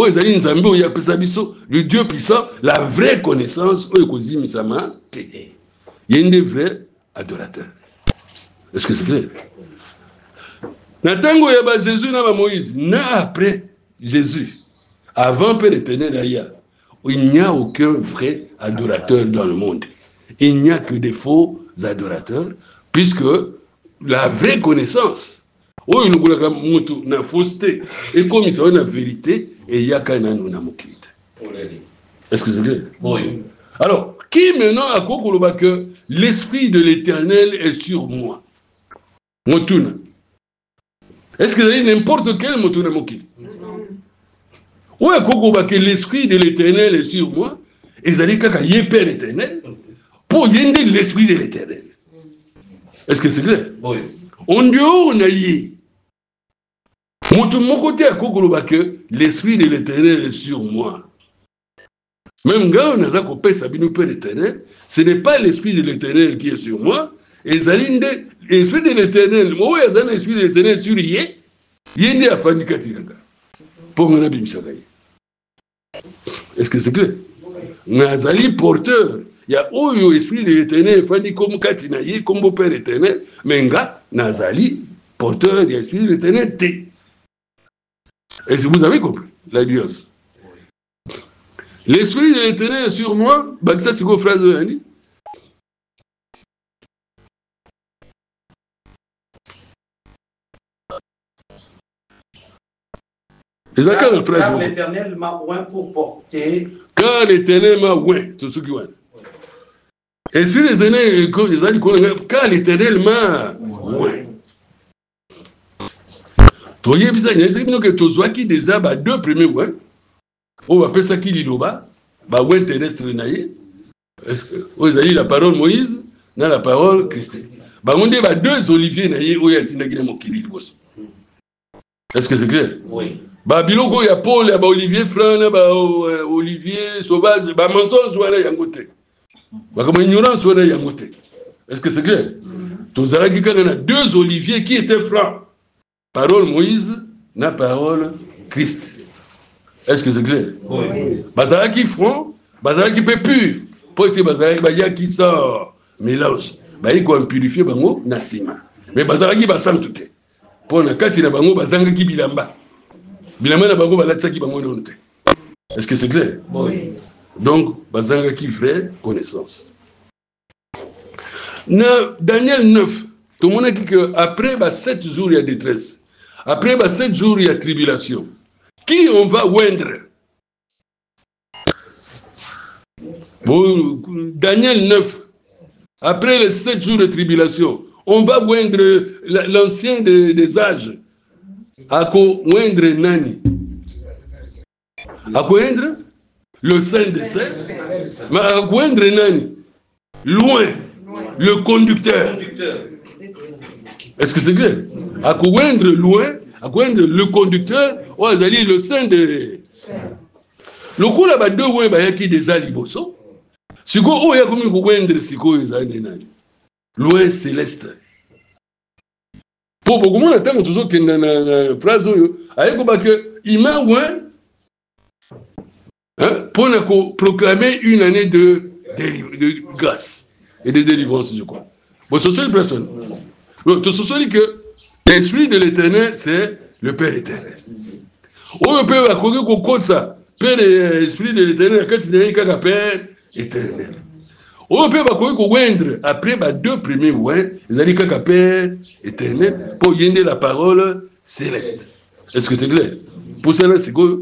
Le Dieu puissant, la vraie connaissance, il y a des vrais adorateurs. Est-ce que c'est clair? Natango yaba Jésus na Moïse, après Jésus, avant Père éternel, il n'y a aucun vrai adorateur dans le monde. Il n'y a que des faux adorateurs, puisque la vraie connaissance, il y a une fausseté, et comme il y a une vérité, et il y a une mokite. Est-ce que c'est clair? Oui. Alors, qui maintenant a compris que l'esprit de l'éternel est sur moi? Motuna. Est-ce que c'est n'importe quel moto de mokili? Ouais, que l'esprit de l'éternel est sur moi, et vous allez kaka yé père éternel, pour yende l'esprit de l'éternel. Est-ce que c'est clair? Oui. On dit, on a yé. Mon côté à que l'esprit de l'éternel est sur moi. Même quand on a coupé Sabino Père éternel, ce n'est pas l'esprit de l'éternel qui est sur moi, et l'esprit de l'éternel, moi, il y a l'esprit de l'éternel sur yé, yende a fani katiranga. Pour mon abîme sagaye. Est-ce que c'est clair? Nazali porteur. Il y a un esprit de l'éternel, fani comme Katinaye, comme mon Père éternel, mais nga, Nazali porteur de l'esprit de l'éternel, T. Est-ce que vous avez compris l'alliance? L'esprit de l'éternel est sur moi, bah ça c'est quoi phrase de l'année? Car l'éternel m'a oint pour porter. Car l'éternel m'a oint, c'est ce qui oint. Et si l'éternel, car l'éternel m'a oint. Tu vois, que tu vois qui déjà deux premiers oint, on va appeler ça qui l'iloba, bah oint terrestre naïe. Est-ce que vous avez la parole Moïse, dans la parole Christ. Bah on dit deux oliviers naïe, où il y a tinagine mokili. Est-ce que c'est clair? Oui. Bah biloko ya Paul, ya Olivier Fran, ba Olivier Sauvage, ba mensonge soit là yangote. Bah comme ignorance soit là yangote. Est-ce que c'est clair? Tous qui quand on a deux Oliviers qui étaient francs. Parole Moïse, na parole Christ. Est-ce que c'est clair? Oui. Bazara qui franc, bazara qui peut pur. Pour être bazara baya qui sort mélange. Bah il faut purifier bango na sima. Mais bazara qui va sans tout. Pour na kati na bango bazanga qui bilamba. Est-ce que c'est clair? Oui. Donc, bazanga qui vraie connaissance. Daniel 9, tout le monde a dit qu'après 7 jours, il y a détresse. Après 7 jours, il y a tribulation. Qui on va oindre? Bon, Daniel 9, après les 7 jours de tribulation, on va oindre l'ancien des âges. Ako oindre nani? Ako oindre le saint des saints? Mais ako oindre nani? Loin, le conducteur. Est-ce que c'est clair? Ako oindre loin, ako oindre le conducteur, ou azali le saint des saints. Le coup là-bas deux ouin ba yaki des aliboso. Siko o ya komi ko oindre siko ezali nani? Loin céleste. Pour beaucoup de temps, toujours qu'il y a une phrase il m'a ouin pour proclamer une année de grâce et de délivrance, je crois. Bon, ce sont les personnes. Tout ce sont que l'esprit de l'éternel, c'est le Père éternel. On peut accorder qu'on compte ça. Père et esprit de l'éternel, quand il y a un Père éternel. On peut oindre après deux premiers ouins, ils allaient qu'à Père éternel pour yender la parole céleste. Est-ce que c'est clair? Pour cela, c'est quoi?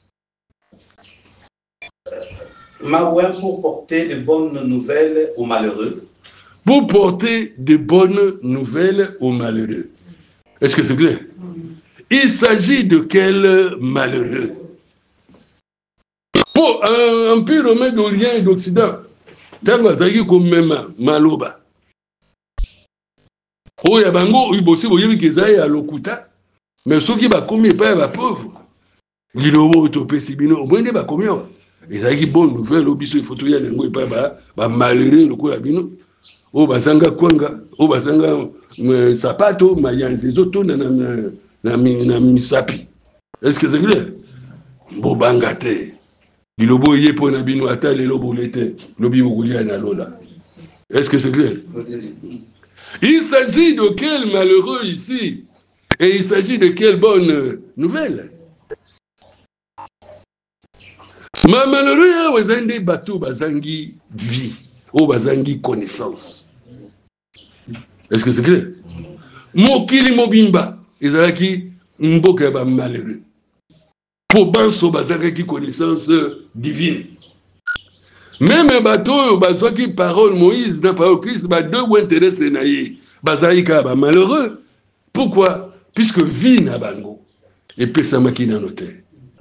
M'a oint pour porter de bonnes nouvelles aux malheureux. Pour porter de bonnes nouvelles aux malheureux. Est-ce que c'est clair? Il s'agit de quel malheureux? Pour un empire romain d'Orient et d'Occident. Tango azaki komema maloba. Oya bango ibosi boyebi kezai ya lokuta. Mais soki ba komi pa ba pauvre. Lilobo to pesibino obende ba komi o. Ezaki bonne nouvelle obiso ifoto ya ngo pa ba malheureux lokola bino. O bazanga kwanga, o bazanga sapato mayanze zoto na misapi. Est-ce que c'est clair? Bobangate. Bilobo yé pour nabino ata le lobo l'été, lobi mogulia na lola. Est-ce que c'est clair? Il s'agit de quel malheureux ici? Et il s'agit de quelle bonne nouvelle? Ma malheureux, wazande bateau bazangi vie, ou bazangi connaissance. Est-ce que c'est clair? Mokili mobimba, ezalaki mboka ba malheureux. Pour banso bazanga qui connaissance divine. Même un bateau, bazwa qui parole Moïse, dans parole Christ, deux ou intéressent naïe, bazaïka ba malheureux. Pourquoi? puisque vie na bango epesamaki nano te.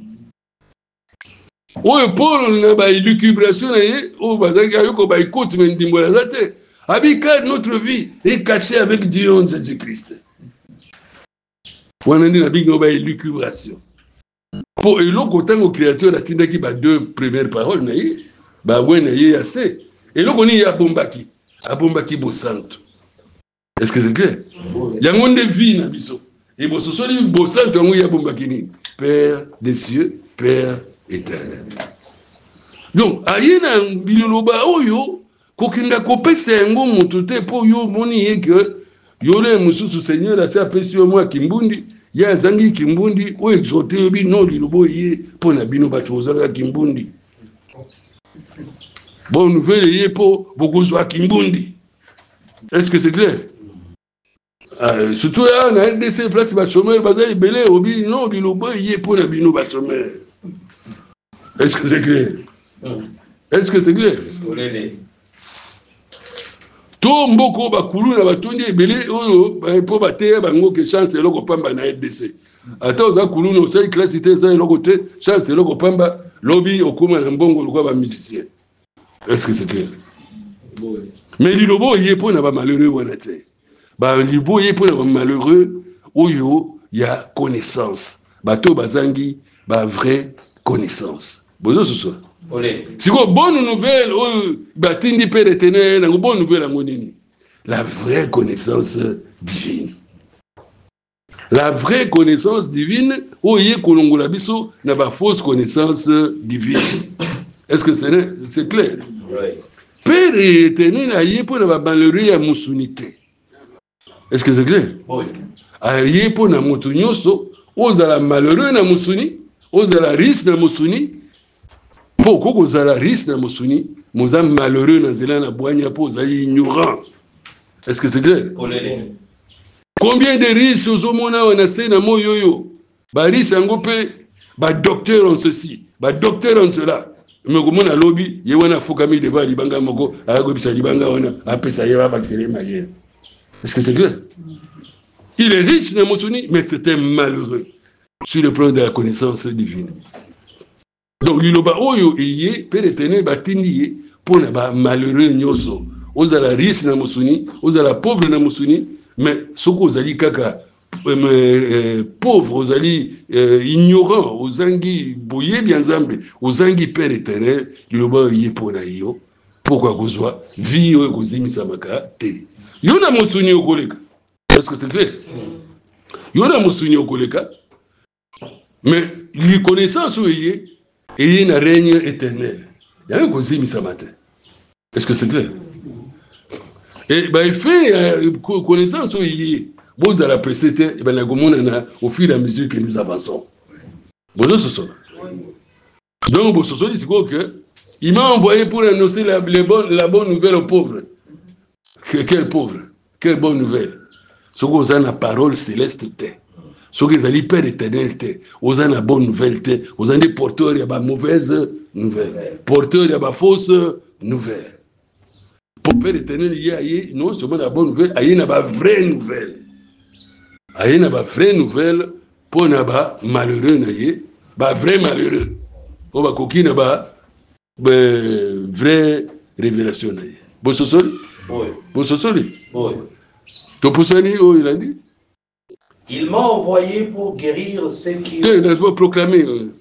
Oyo Paul na ba élucubration na ye o bazaki ayoko ba écoute mais ndimbola za te. Abika notre vie est cachée avec Dieu en Jésus-Christ. Wana ndi na bingo ba élucubration. Pour eloko tango créateur atindaki ba deux premières paroles na ye ba wena ye assez. Eloko ni ya bombaki. Abombaki bo santo. Est-ce que c'est clair? Yango nde vie na biso. Et bo sosoli bo santo yango ya bombaki ni Père des cieux, Père éternel. Donc ayena biloloba oyo kokinda kopesa yango moto te po yo moni ye que yo le mususu Seigneur asa apesi yo mwa kimbundi ya zangi kimbundi o exhorter bi no lilobo ye po na bino bato ozanga kimbundi. Bonne nouvelle ye po bokozwa kimbundi. Est-ce que c'est clair? Surtout là na RDC place ba chômeur bazali belé obi no lilobo ye po na bino ba chômeur. Est-ce que c'est clair? Est-ce que c'est clair? To mboko bakulu na batondi ebele oyo po bateya bango ke chance eloko pamba na RDC. Ata oza kulu no sai classe te za eloko te chance eloko pamba lobby okuma na mbongo lokwa ba musicien. Est-ce que c'est clair? Mais lilobo ye po na ba malheureux wana te. Ba libo ye po na ba malheureux oyo ya connaissance. Bato bazangi ba vraie connaissance. Bonjour ce soir. Si vous bonne nouvelle, batindi père éternel, une bonne nouvelle à monini. La vraie connaissance divine. La vraie connaissance divine, oye kolongola biso na ba fausse connaissance divine. Est-ce que c'est clair? Oui. Père éternel aye po na ba malheureux ya musunité. Est-ce que c'est clair? Oui. Aye po na moto nyonso, ozala malheureux na musuni, ozala riche na musuni. Pourquoi vous avez risque dans Mosuni, vous êtes malheureux dans Zélana Boigna, vous êtes ignorant. Est-ce que c'est clair? Combien de risques aux homona on a fait dans Moyoyo? Bah risque en groupe, bah docteur en ceci, bah docteur en cela. Mais comme on a lobby, il y a un focami de bas, libanga moko, à gobisa libanga on a appelé ça y va accélérer maillère. Est-ce que c'est clair? Il est riche dans Mosuni, mais c'était malheureux sur le plan de la connaissance divine. Donc liloba oyo eye père éternel batindi pour na ba malheureux nyoso ozala riche na musuni ozala pauvre na musuni mais soko ozali kaka pauvre ozali ignorant ozangi boye bien nzambe ozangi père éternel liloba oye pona yo pourquoi kozwa vie oyo kozimisa maka te yo na musuni okoleka. Est-ce que c'est clair? Yo na musuni okoleka mais li connaissance oye et il y a un règne éternel. Il y a un cause mis ce matin. Est-ce que c'est clair? Et il fait connaissance où il est. Vous allez apprécier au fur et à mesure que nous avançons. Bonjour ce soir. Donc, bon, ce soir, c'est quoi que il m'a envoyé pour annoncer la bonne nouvelle aux pauvres. Quel pauvre? Quelle bonne nouvelle? Ce qu'on a la parole céleste. Ce que vous allez père éternel, vous avez la bonne nouvelle, vous avez des porteurs, il y a des mauvaises nouvelles. Porteurs, il y a des fausses nouvelles. Pour père éternel, il y a non seulement la bonne nouvelle, il y a une vraie nouvelle. Il y a une vraie nouvelle pour les malheureux, les vrais malheureux. Pour les coquins, une vraie révélation. Vous savez? Oui. Vous savez? Oui. Tu peux savoir où il a dit? Il m'a envoyé pour guérir ceux qui... Il faut proclamer.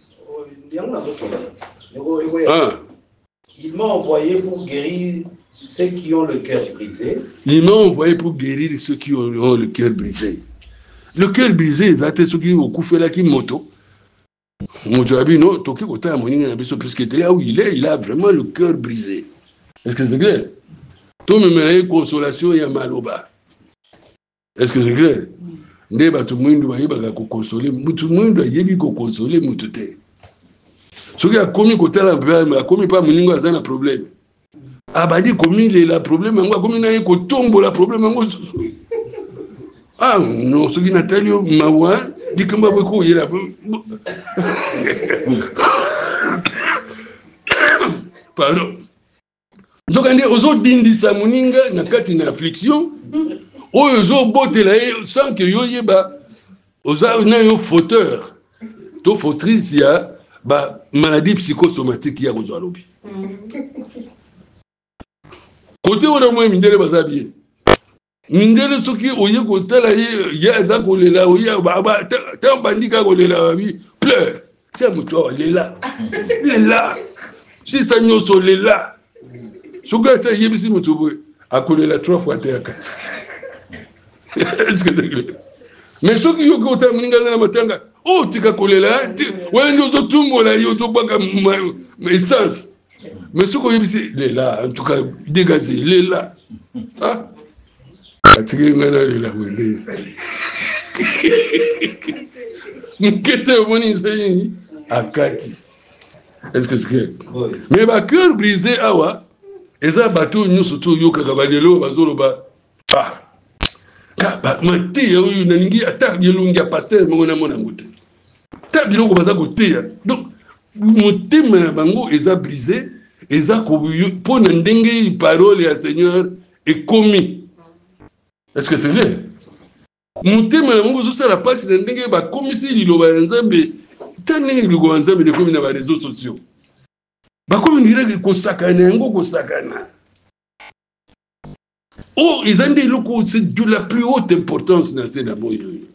Il m'a envoyé pour guérir ceux qui ont le cœur brisé. Il m'a envoyé pour guérir ceux qui ont le cœur brisé. Le cœur brisé, c'est ceux qui ont coupé la moto. Moto abi non, toki kota moninga na biso puisque là où il a vraiment le cœur brisé. Est-ce que c'est clair? Tout me met consolation et maloba. Est-ce que c'est clair? Nde batu mwindu bayeba ko consoler mutu mwindu ayebi ko consoler mutu te soki akomi kotala mpe akomi pa muningo azana problème abadi komi la problème ngo akomi na ye ko tombola problème ngo ah non soki natali mawa dikamba beko yela pardon zokande ozo dindisa muninga na kati na affliction oyo zo botela sans que yo yeba oza un fauteur to fautrice ya ba maladie psychosomatique ya kozwa lobi côté wana moi mindele baza bien mindele soki oye kotala ye aza kolela oye ta bandika kolela bi pleure tia moto lela si ça nyonso lela soki asa yebisi moto boye akolela 3 fois te akati est-ce que mais soki yoki ota moninga na matanga oh tika kolela wala ndio zotumbola yo zobanga essence mais soki oyebisi lela en tout cas dégagé lela ah atiki ngana lela wele mkete omoni nzei akati est-ce que c'est mais ba cœur brisé awa eza bato nyuso to yokaka balelo bazoloba ah ka mate ya oyo nalingi ata bilongi ya pasteur mongo na mona ngote ta biloko baza koteya donc motema na bango eza brisé eza ko na ndenge parole ya Seigneur ekomi. Est-ce que c'est vrai? Motema na bango zosala pasi na ndenge bakomisi liloba ya Nzambe ta ndenge liloba ya Nzambe ekomi na ba réseaux sociaux bakomi direct kosakana yango kosakana. Oh, ils ont des locaux, c'est de la plus haute importance dans ces d'abord.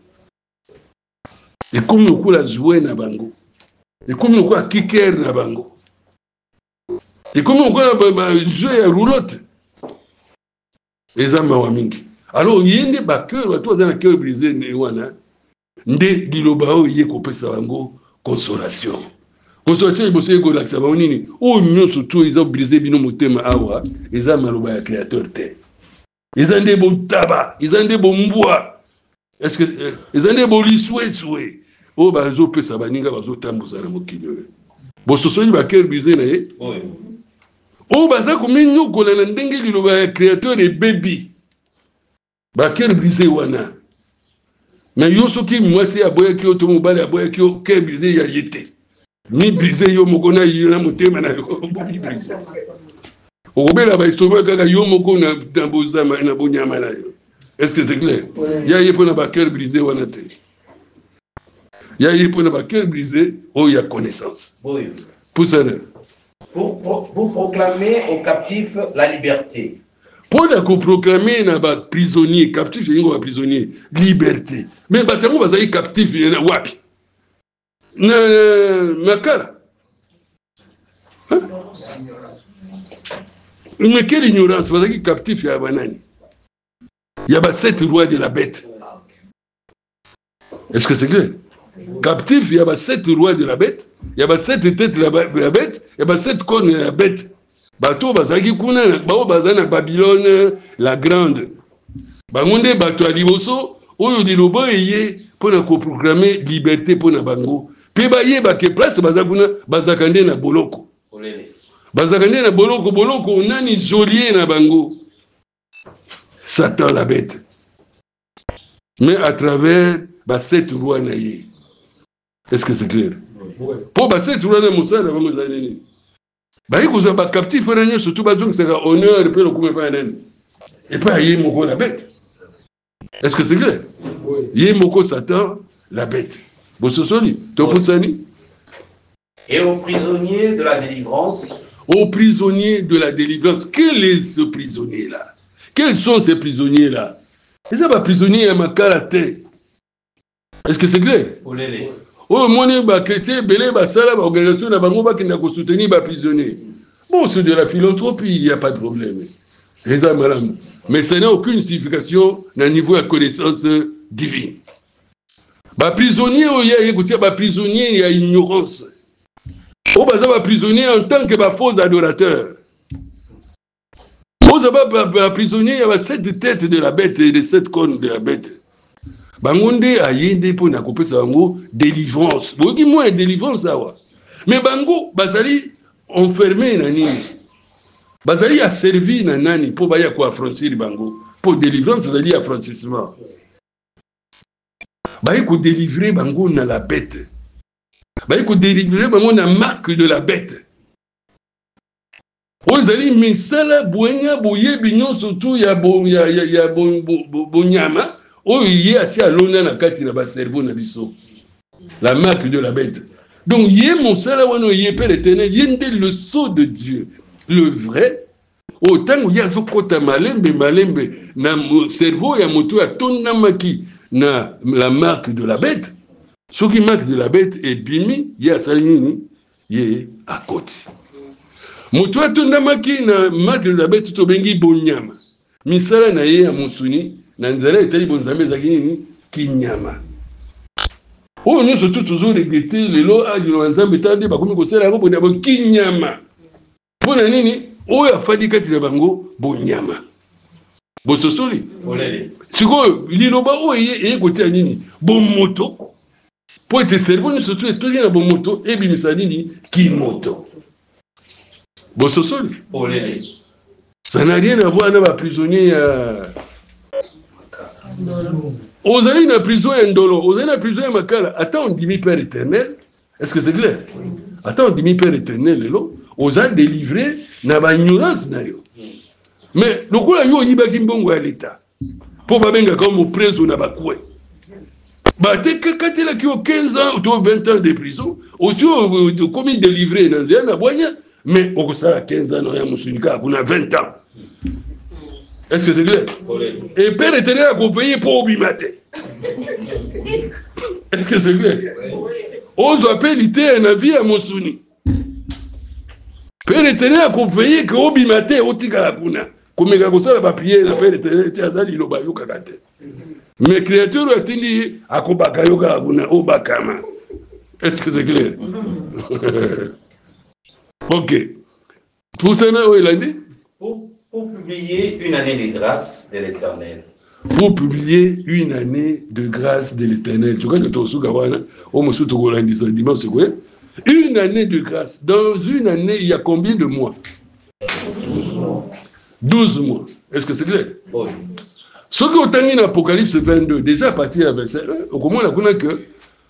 Et comme nous avons joué na bango, et comme nous avons kicker na bango, et comme nous avons joué à roulotte, les amis wamingi. Alors il y a des backers, toi dans cœur brisé newana, nde dilobao yé kopesa bango consolation. Consolation il bosse ko laksa ba nini. Oh nyo surtout ils ont brisé bino motema awa, ils ont maloba ya créateur te. Ils ont des bons tabac, ils ont des bons bois. Est-ce que ils ont des bons souhait. Oh bazo pesa baninga bazo tamboza na mokili. Bo sosoni ba cœur brisé na ye. Oh baza komenyo kola na ndenge liloba ya créateur de baby. Ba cœur brisé wana. Mais yo soki mwasi aboya ki oto mobali aboya ki cœur brisé ya yete. Mi brisé yo mokona yina motema na yo mi brisé. Obela ba istoma kaka yo moko na tambozama na bonyama na yo. Est-ce que c'est clair? Ya yepo na ba cœur brisé wana te. Ya yepo na ba cœur brisé oh ya connaissance. Pour ça pour proclamer aux captifs la liberté. Pour la proclamer na ba prisonnier captif yengo ba prisonnier liberté. Mais ba tango bazali captif na wapi? Na makala. Mais quelle ignorance, parce que captif ya banani. Il y a 7 rois de la bête. Est-ce que c'est clair? Captif, il y a 7 rois de la bête, il y a 7 têtes de la bête, il y a 7 cornes de la bête. Bateau bazaki kuna bao bazana Babylone la grande. Bangonde bato a liboso oyo di lobo eye pona ko proclamer liberté pona bango. Pe ba ye ba ke place bazakuna bazakande na boloko. Bazakande na boloko nani jolier na bango. Satan la bête. Mais à travers ba 7 rois na ye. Est-ce que c'est clair? Pour ba 7 rois na Moussa na bango zaneni. Ba ikoza ba captif na surtout ba zonga c'est honneur et puis le coup pas nen. Et pas yé moko la bête. Est-ce que c'est clair? Yé moko Satan la bête. Bososoli, Topusani. Et aux prisonniers de la délivrance. Aux prisonniers de la délivrance. Quel est ce prisonnier-là? Quels sont ces prisonniers-là? Ils sont pas prisonniers à Makarate. Est-ce que c'est clair? Oh, mon ba chrétien, belé, ba sala, ba organisation, ba bango, qui n'a qu'à soutenir ba prisonnier. Bon, c'est de la philanthropie, il n'y a pas de problème. Mais ça n'a aucune signification à niveau de connaissance divine. Ba prisonnier, écoutez, ba prisonnier, il y a ignorance. Oh, ba prisonnier en tant que ba faux adorateur. Oh, ba prisonnier, il y a 7 têtes de la bête et les 7 cornes de la bête. Bangonde a yende pour na couper sa bango délivrance. Vous dites moi délivrance ça wa. Mais bango bazali enfermé na nini. Bazali a servi na nani pour baya ko affranchir bango. Pour délivrance bazali affranchissement. Baye ko délivrer bango na la bête. Baye ko délivrer bango na marque de la bête. Ozali misala bonya boye binyo surtout ya bonyama. oyo ye asi alonda na kati na bacerveau na biso la marque de la bête. Donc ye mosala wana ye Père éternel ye nde le sceau de Dieu le vrai autant ye azokota malembe na cerveau ya moto atondamaki na la marque de la bête. Ce qui marque de la bête est bimi ye asali nini ye akoti moto atondamaki na marque de la bête tobengi bonyama misala na ye ya mosuni na nzela etali bonzambe ezalaki nini kinyama oyo nyonso tu tozoregrete lelo adilo nzambe tande bakomi kosala yango boni yabo kinyama mpona nini oyo afandi kati na bango bonyama bososoli sikoyo liloba oyo eye kotia nini bomoto po ete cerveau nyonso tu etoli na bomoto ebimisa nini kimoto bososoli ça n'a rien à voir na baprisonnier ya ozali na prison ya ndolo ozali na prison ya makala ata ondimi Père éternel est-ce que c'est clair ata ondimi Père éternel lelo oza délivré na baignorance na yo mais lokola yo oyibaki mbongo ya leta mpo babengaka mo preso na bakwe batekatelaki yo 15 ans to 20 ans de prison aussi okomi délivré na nzela na bwanya mais okosala 15 ans ya mosunika kuna 20 ans. Est-ce que c'est clair? Et Père éternel a payé pour Obimate. Est-ce que c'est clair? Ose appeliter un avis à Mosuni. Père éternel a payé que Obimate otika la kuna. Comme il a la papier, le Père éternel était à Zali Lobayo Kakate. Mais créature a dit à Kobakayo Kakuna, Obakama. Est-ce que c'est clair? Ok. Pour ça, où il a dit? Pour publier une année de grâce de l'Éternel. Pour publier une année de grâce de l'Éternel. Tu vois que tu as une année de grâce. Dans une année, il y a combien de mois? 12 mois. Est-ce que c'est clair? Oui. Ce qui est en Apocalypse 22, déjà à partir du verset 1, au moins on a que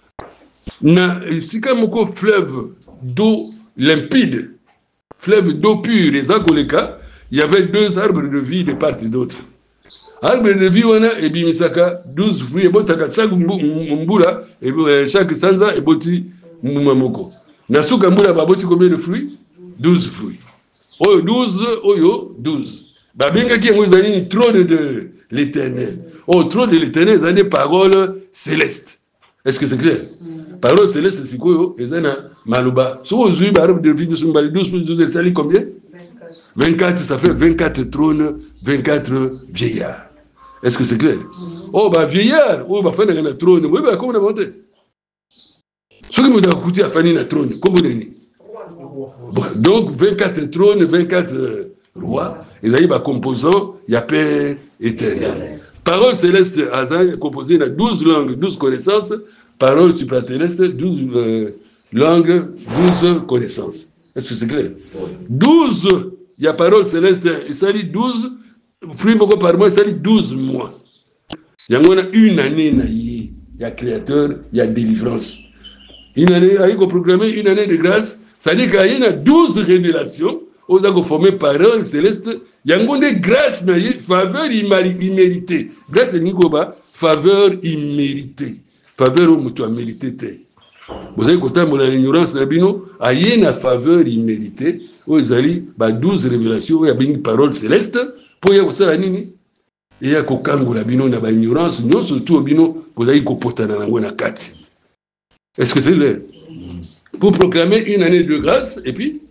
si comme un fleuve d'eau limpide, fleuve d'eau pure, les Akoleka, il y avait 2 arbres de vie de part et d'autre. Arbre de vie, on a, et bimisaka, 12 fruits, et botaka, chaque mbula, et chaque sanza, et boti mumamoko. Nasuka mbula, baboti combien de fruits? 12 fruits. Oyo 12, oyo 12. Babenga qui est un trône de l'Éternel. Oh, trône de l'Éternel, c'est des paroles célestes. Est-ce que c'est clair? Paroles célestes, c'est quoi? Et c'est un malouba. Si vous avez arbre de vie, 12 plus 12, c'est combien? 24, ça fait 24 trônes, 24 vieillards. Est-ce que c'est clair? Oh, bah, vieillard, oh, bah, faire un trône. Oui, bah, comment on a monté? Ce qui m'a coûté à faire un trône, comment on a dit? Donc, 24 trônes, 24 rois, ils arrivent à composant, il y a Père éternel. Parole céleste, Azan, composée de 12 langues, 12 connaissances. Parole supraterrestre, 12 langues, 12 connaissances. Est-ce que c'est clair? 12. Il y a parole céleste, il s'agit 12, fruits beaucoup par mois, il s'agit 12 mois. Il y a une année, il y a créateur, il y a délivrance. Une année, il faut proclamer une année de grâce, ça dit qu'il y a 12 révélations, aux gens qui formé parole céleste, il y a une grâce, faveur imméritée. Grâce, c'est Nikoba, faveur imméritée. Faveur où tu as mérité. Vous avez compté mon ignorance d'Abino, il y a une faveur imméritée, où ils allaient 12 révélations, où il y a une parole céleste, pour y avoir ça, il y a un l'Abino, il y a une ignorance, non surtout Abino, vous avez un na na kati. Est-ce que c'est le pour proclamer une année de grâce, et puis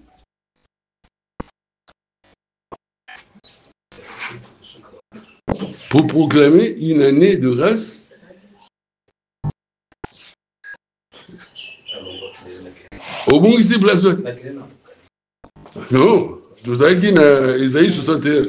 pour proclamer une année de grâce. Au bon ici, place. Non, vous avez dit dans Isaïe 61.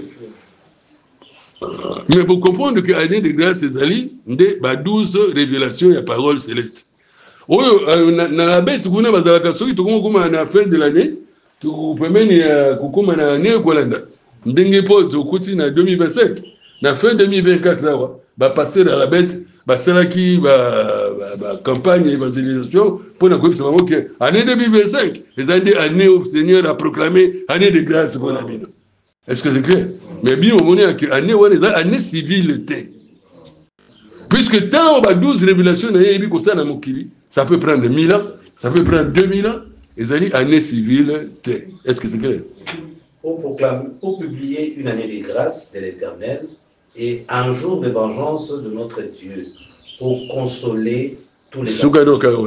Mais pour comprendre que l'année de grâce, c'est 12 révélations et la parole céleste. Dans la bête, vous avez la personne qui à la fin de l'année, vous pouvez à l'année au Kolanda. Dengue Pot, au côté de 2025. La fin 2024, là, passer dans la bête. C'est là qui campagne d'évangélisation pour nous dire que l'année 2025, les années où le Seigneur a proclamé année de grâce pour la vie. Est-ce que c'est clair? Mais bien au moment où l'année où les années civiles étaient. Puisque tant on a 12 révélations, ça peut prendre 1000 ans, ça peut prendre 2000 ans, et ça dit année civile, est-ce que c'est clair? Pour publier une année de grâce de l'Éternel et un jour de vengeance de notre Dieu, pour consoler tous les hommes.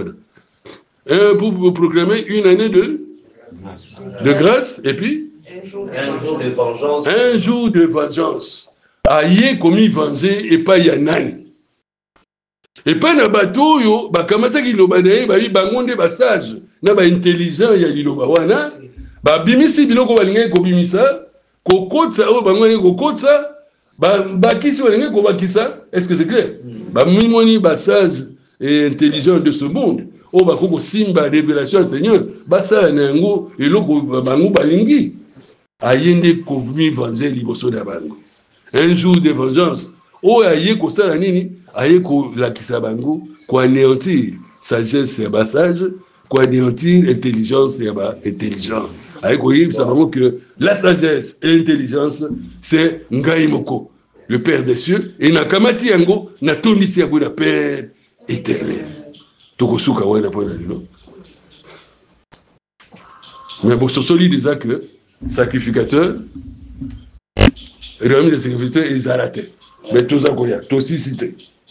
Pour proclamer une année de grâce, et puis un jour de vengeance. Un jour de vengeance. Aïe commis venger et pas yanani. Et pas na bateau yo, bakamata ki loba nae, bangonde basage, na ba intelligent ya liloba wana, bimisi biloko balinga ko bimisa, ko kotsa o bangone ko kotsa, bakisi balinga ko bakisa. Est-ce que c'est clair? Mimoni basage et intelligent de ce monde. O bakoko simba révélation Seigneur, basala nango eloko bango balingi. Ayende kovmi venger liboso da bango. Un jour de vengeance. O aye ko sala nini? Aye ko lakisa bango, ko anéantir sagesse et sage, ko anéantir intelligence et intelligent. Aye ko yib sa bango que la sagesse et l'intelligence c'est ngai moko, le Père des cieux, et nakamati yango na tondisi yango na Père éternel. Tokosuka wana pona lilo. Mais pour ce solide déjà que sacrificateur, remis les sacrificateurs, ils arrêtaient. Mais tout ça, tout aussi cité.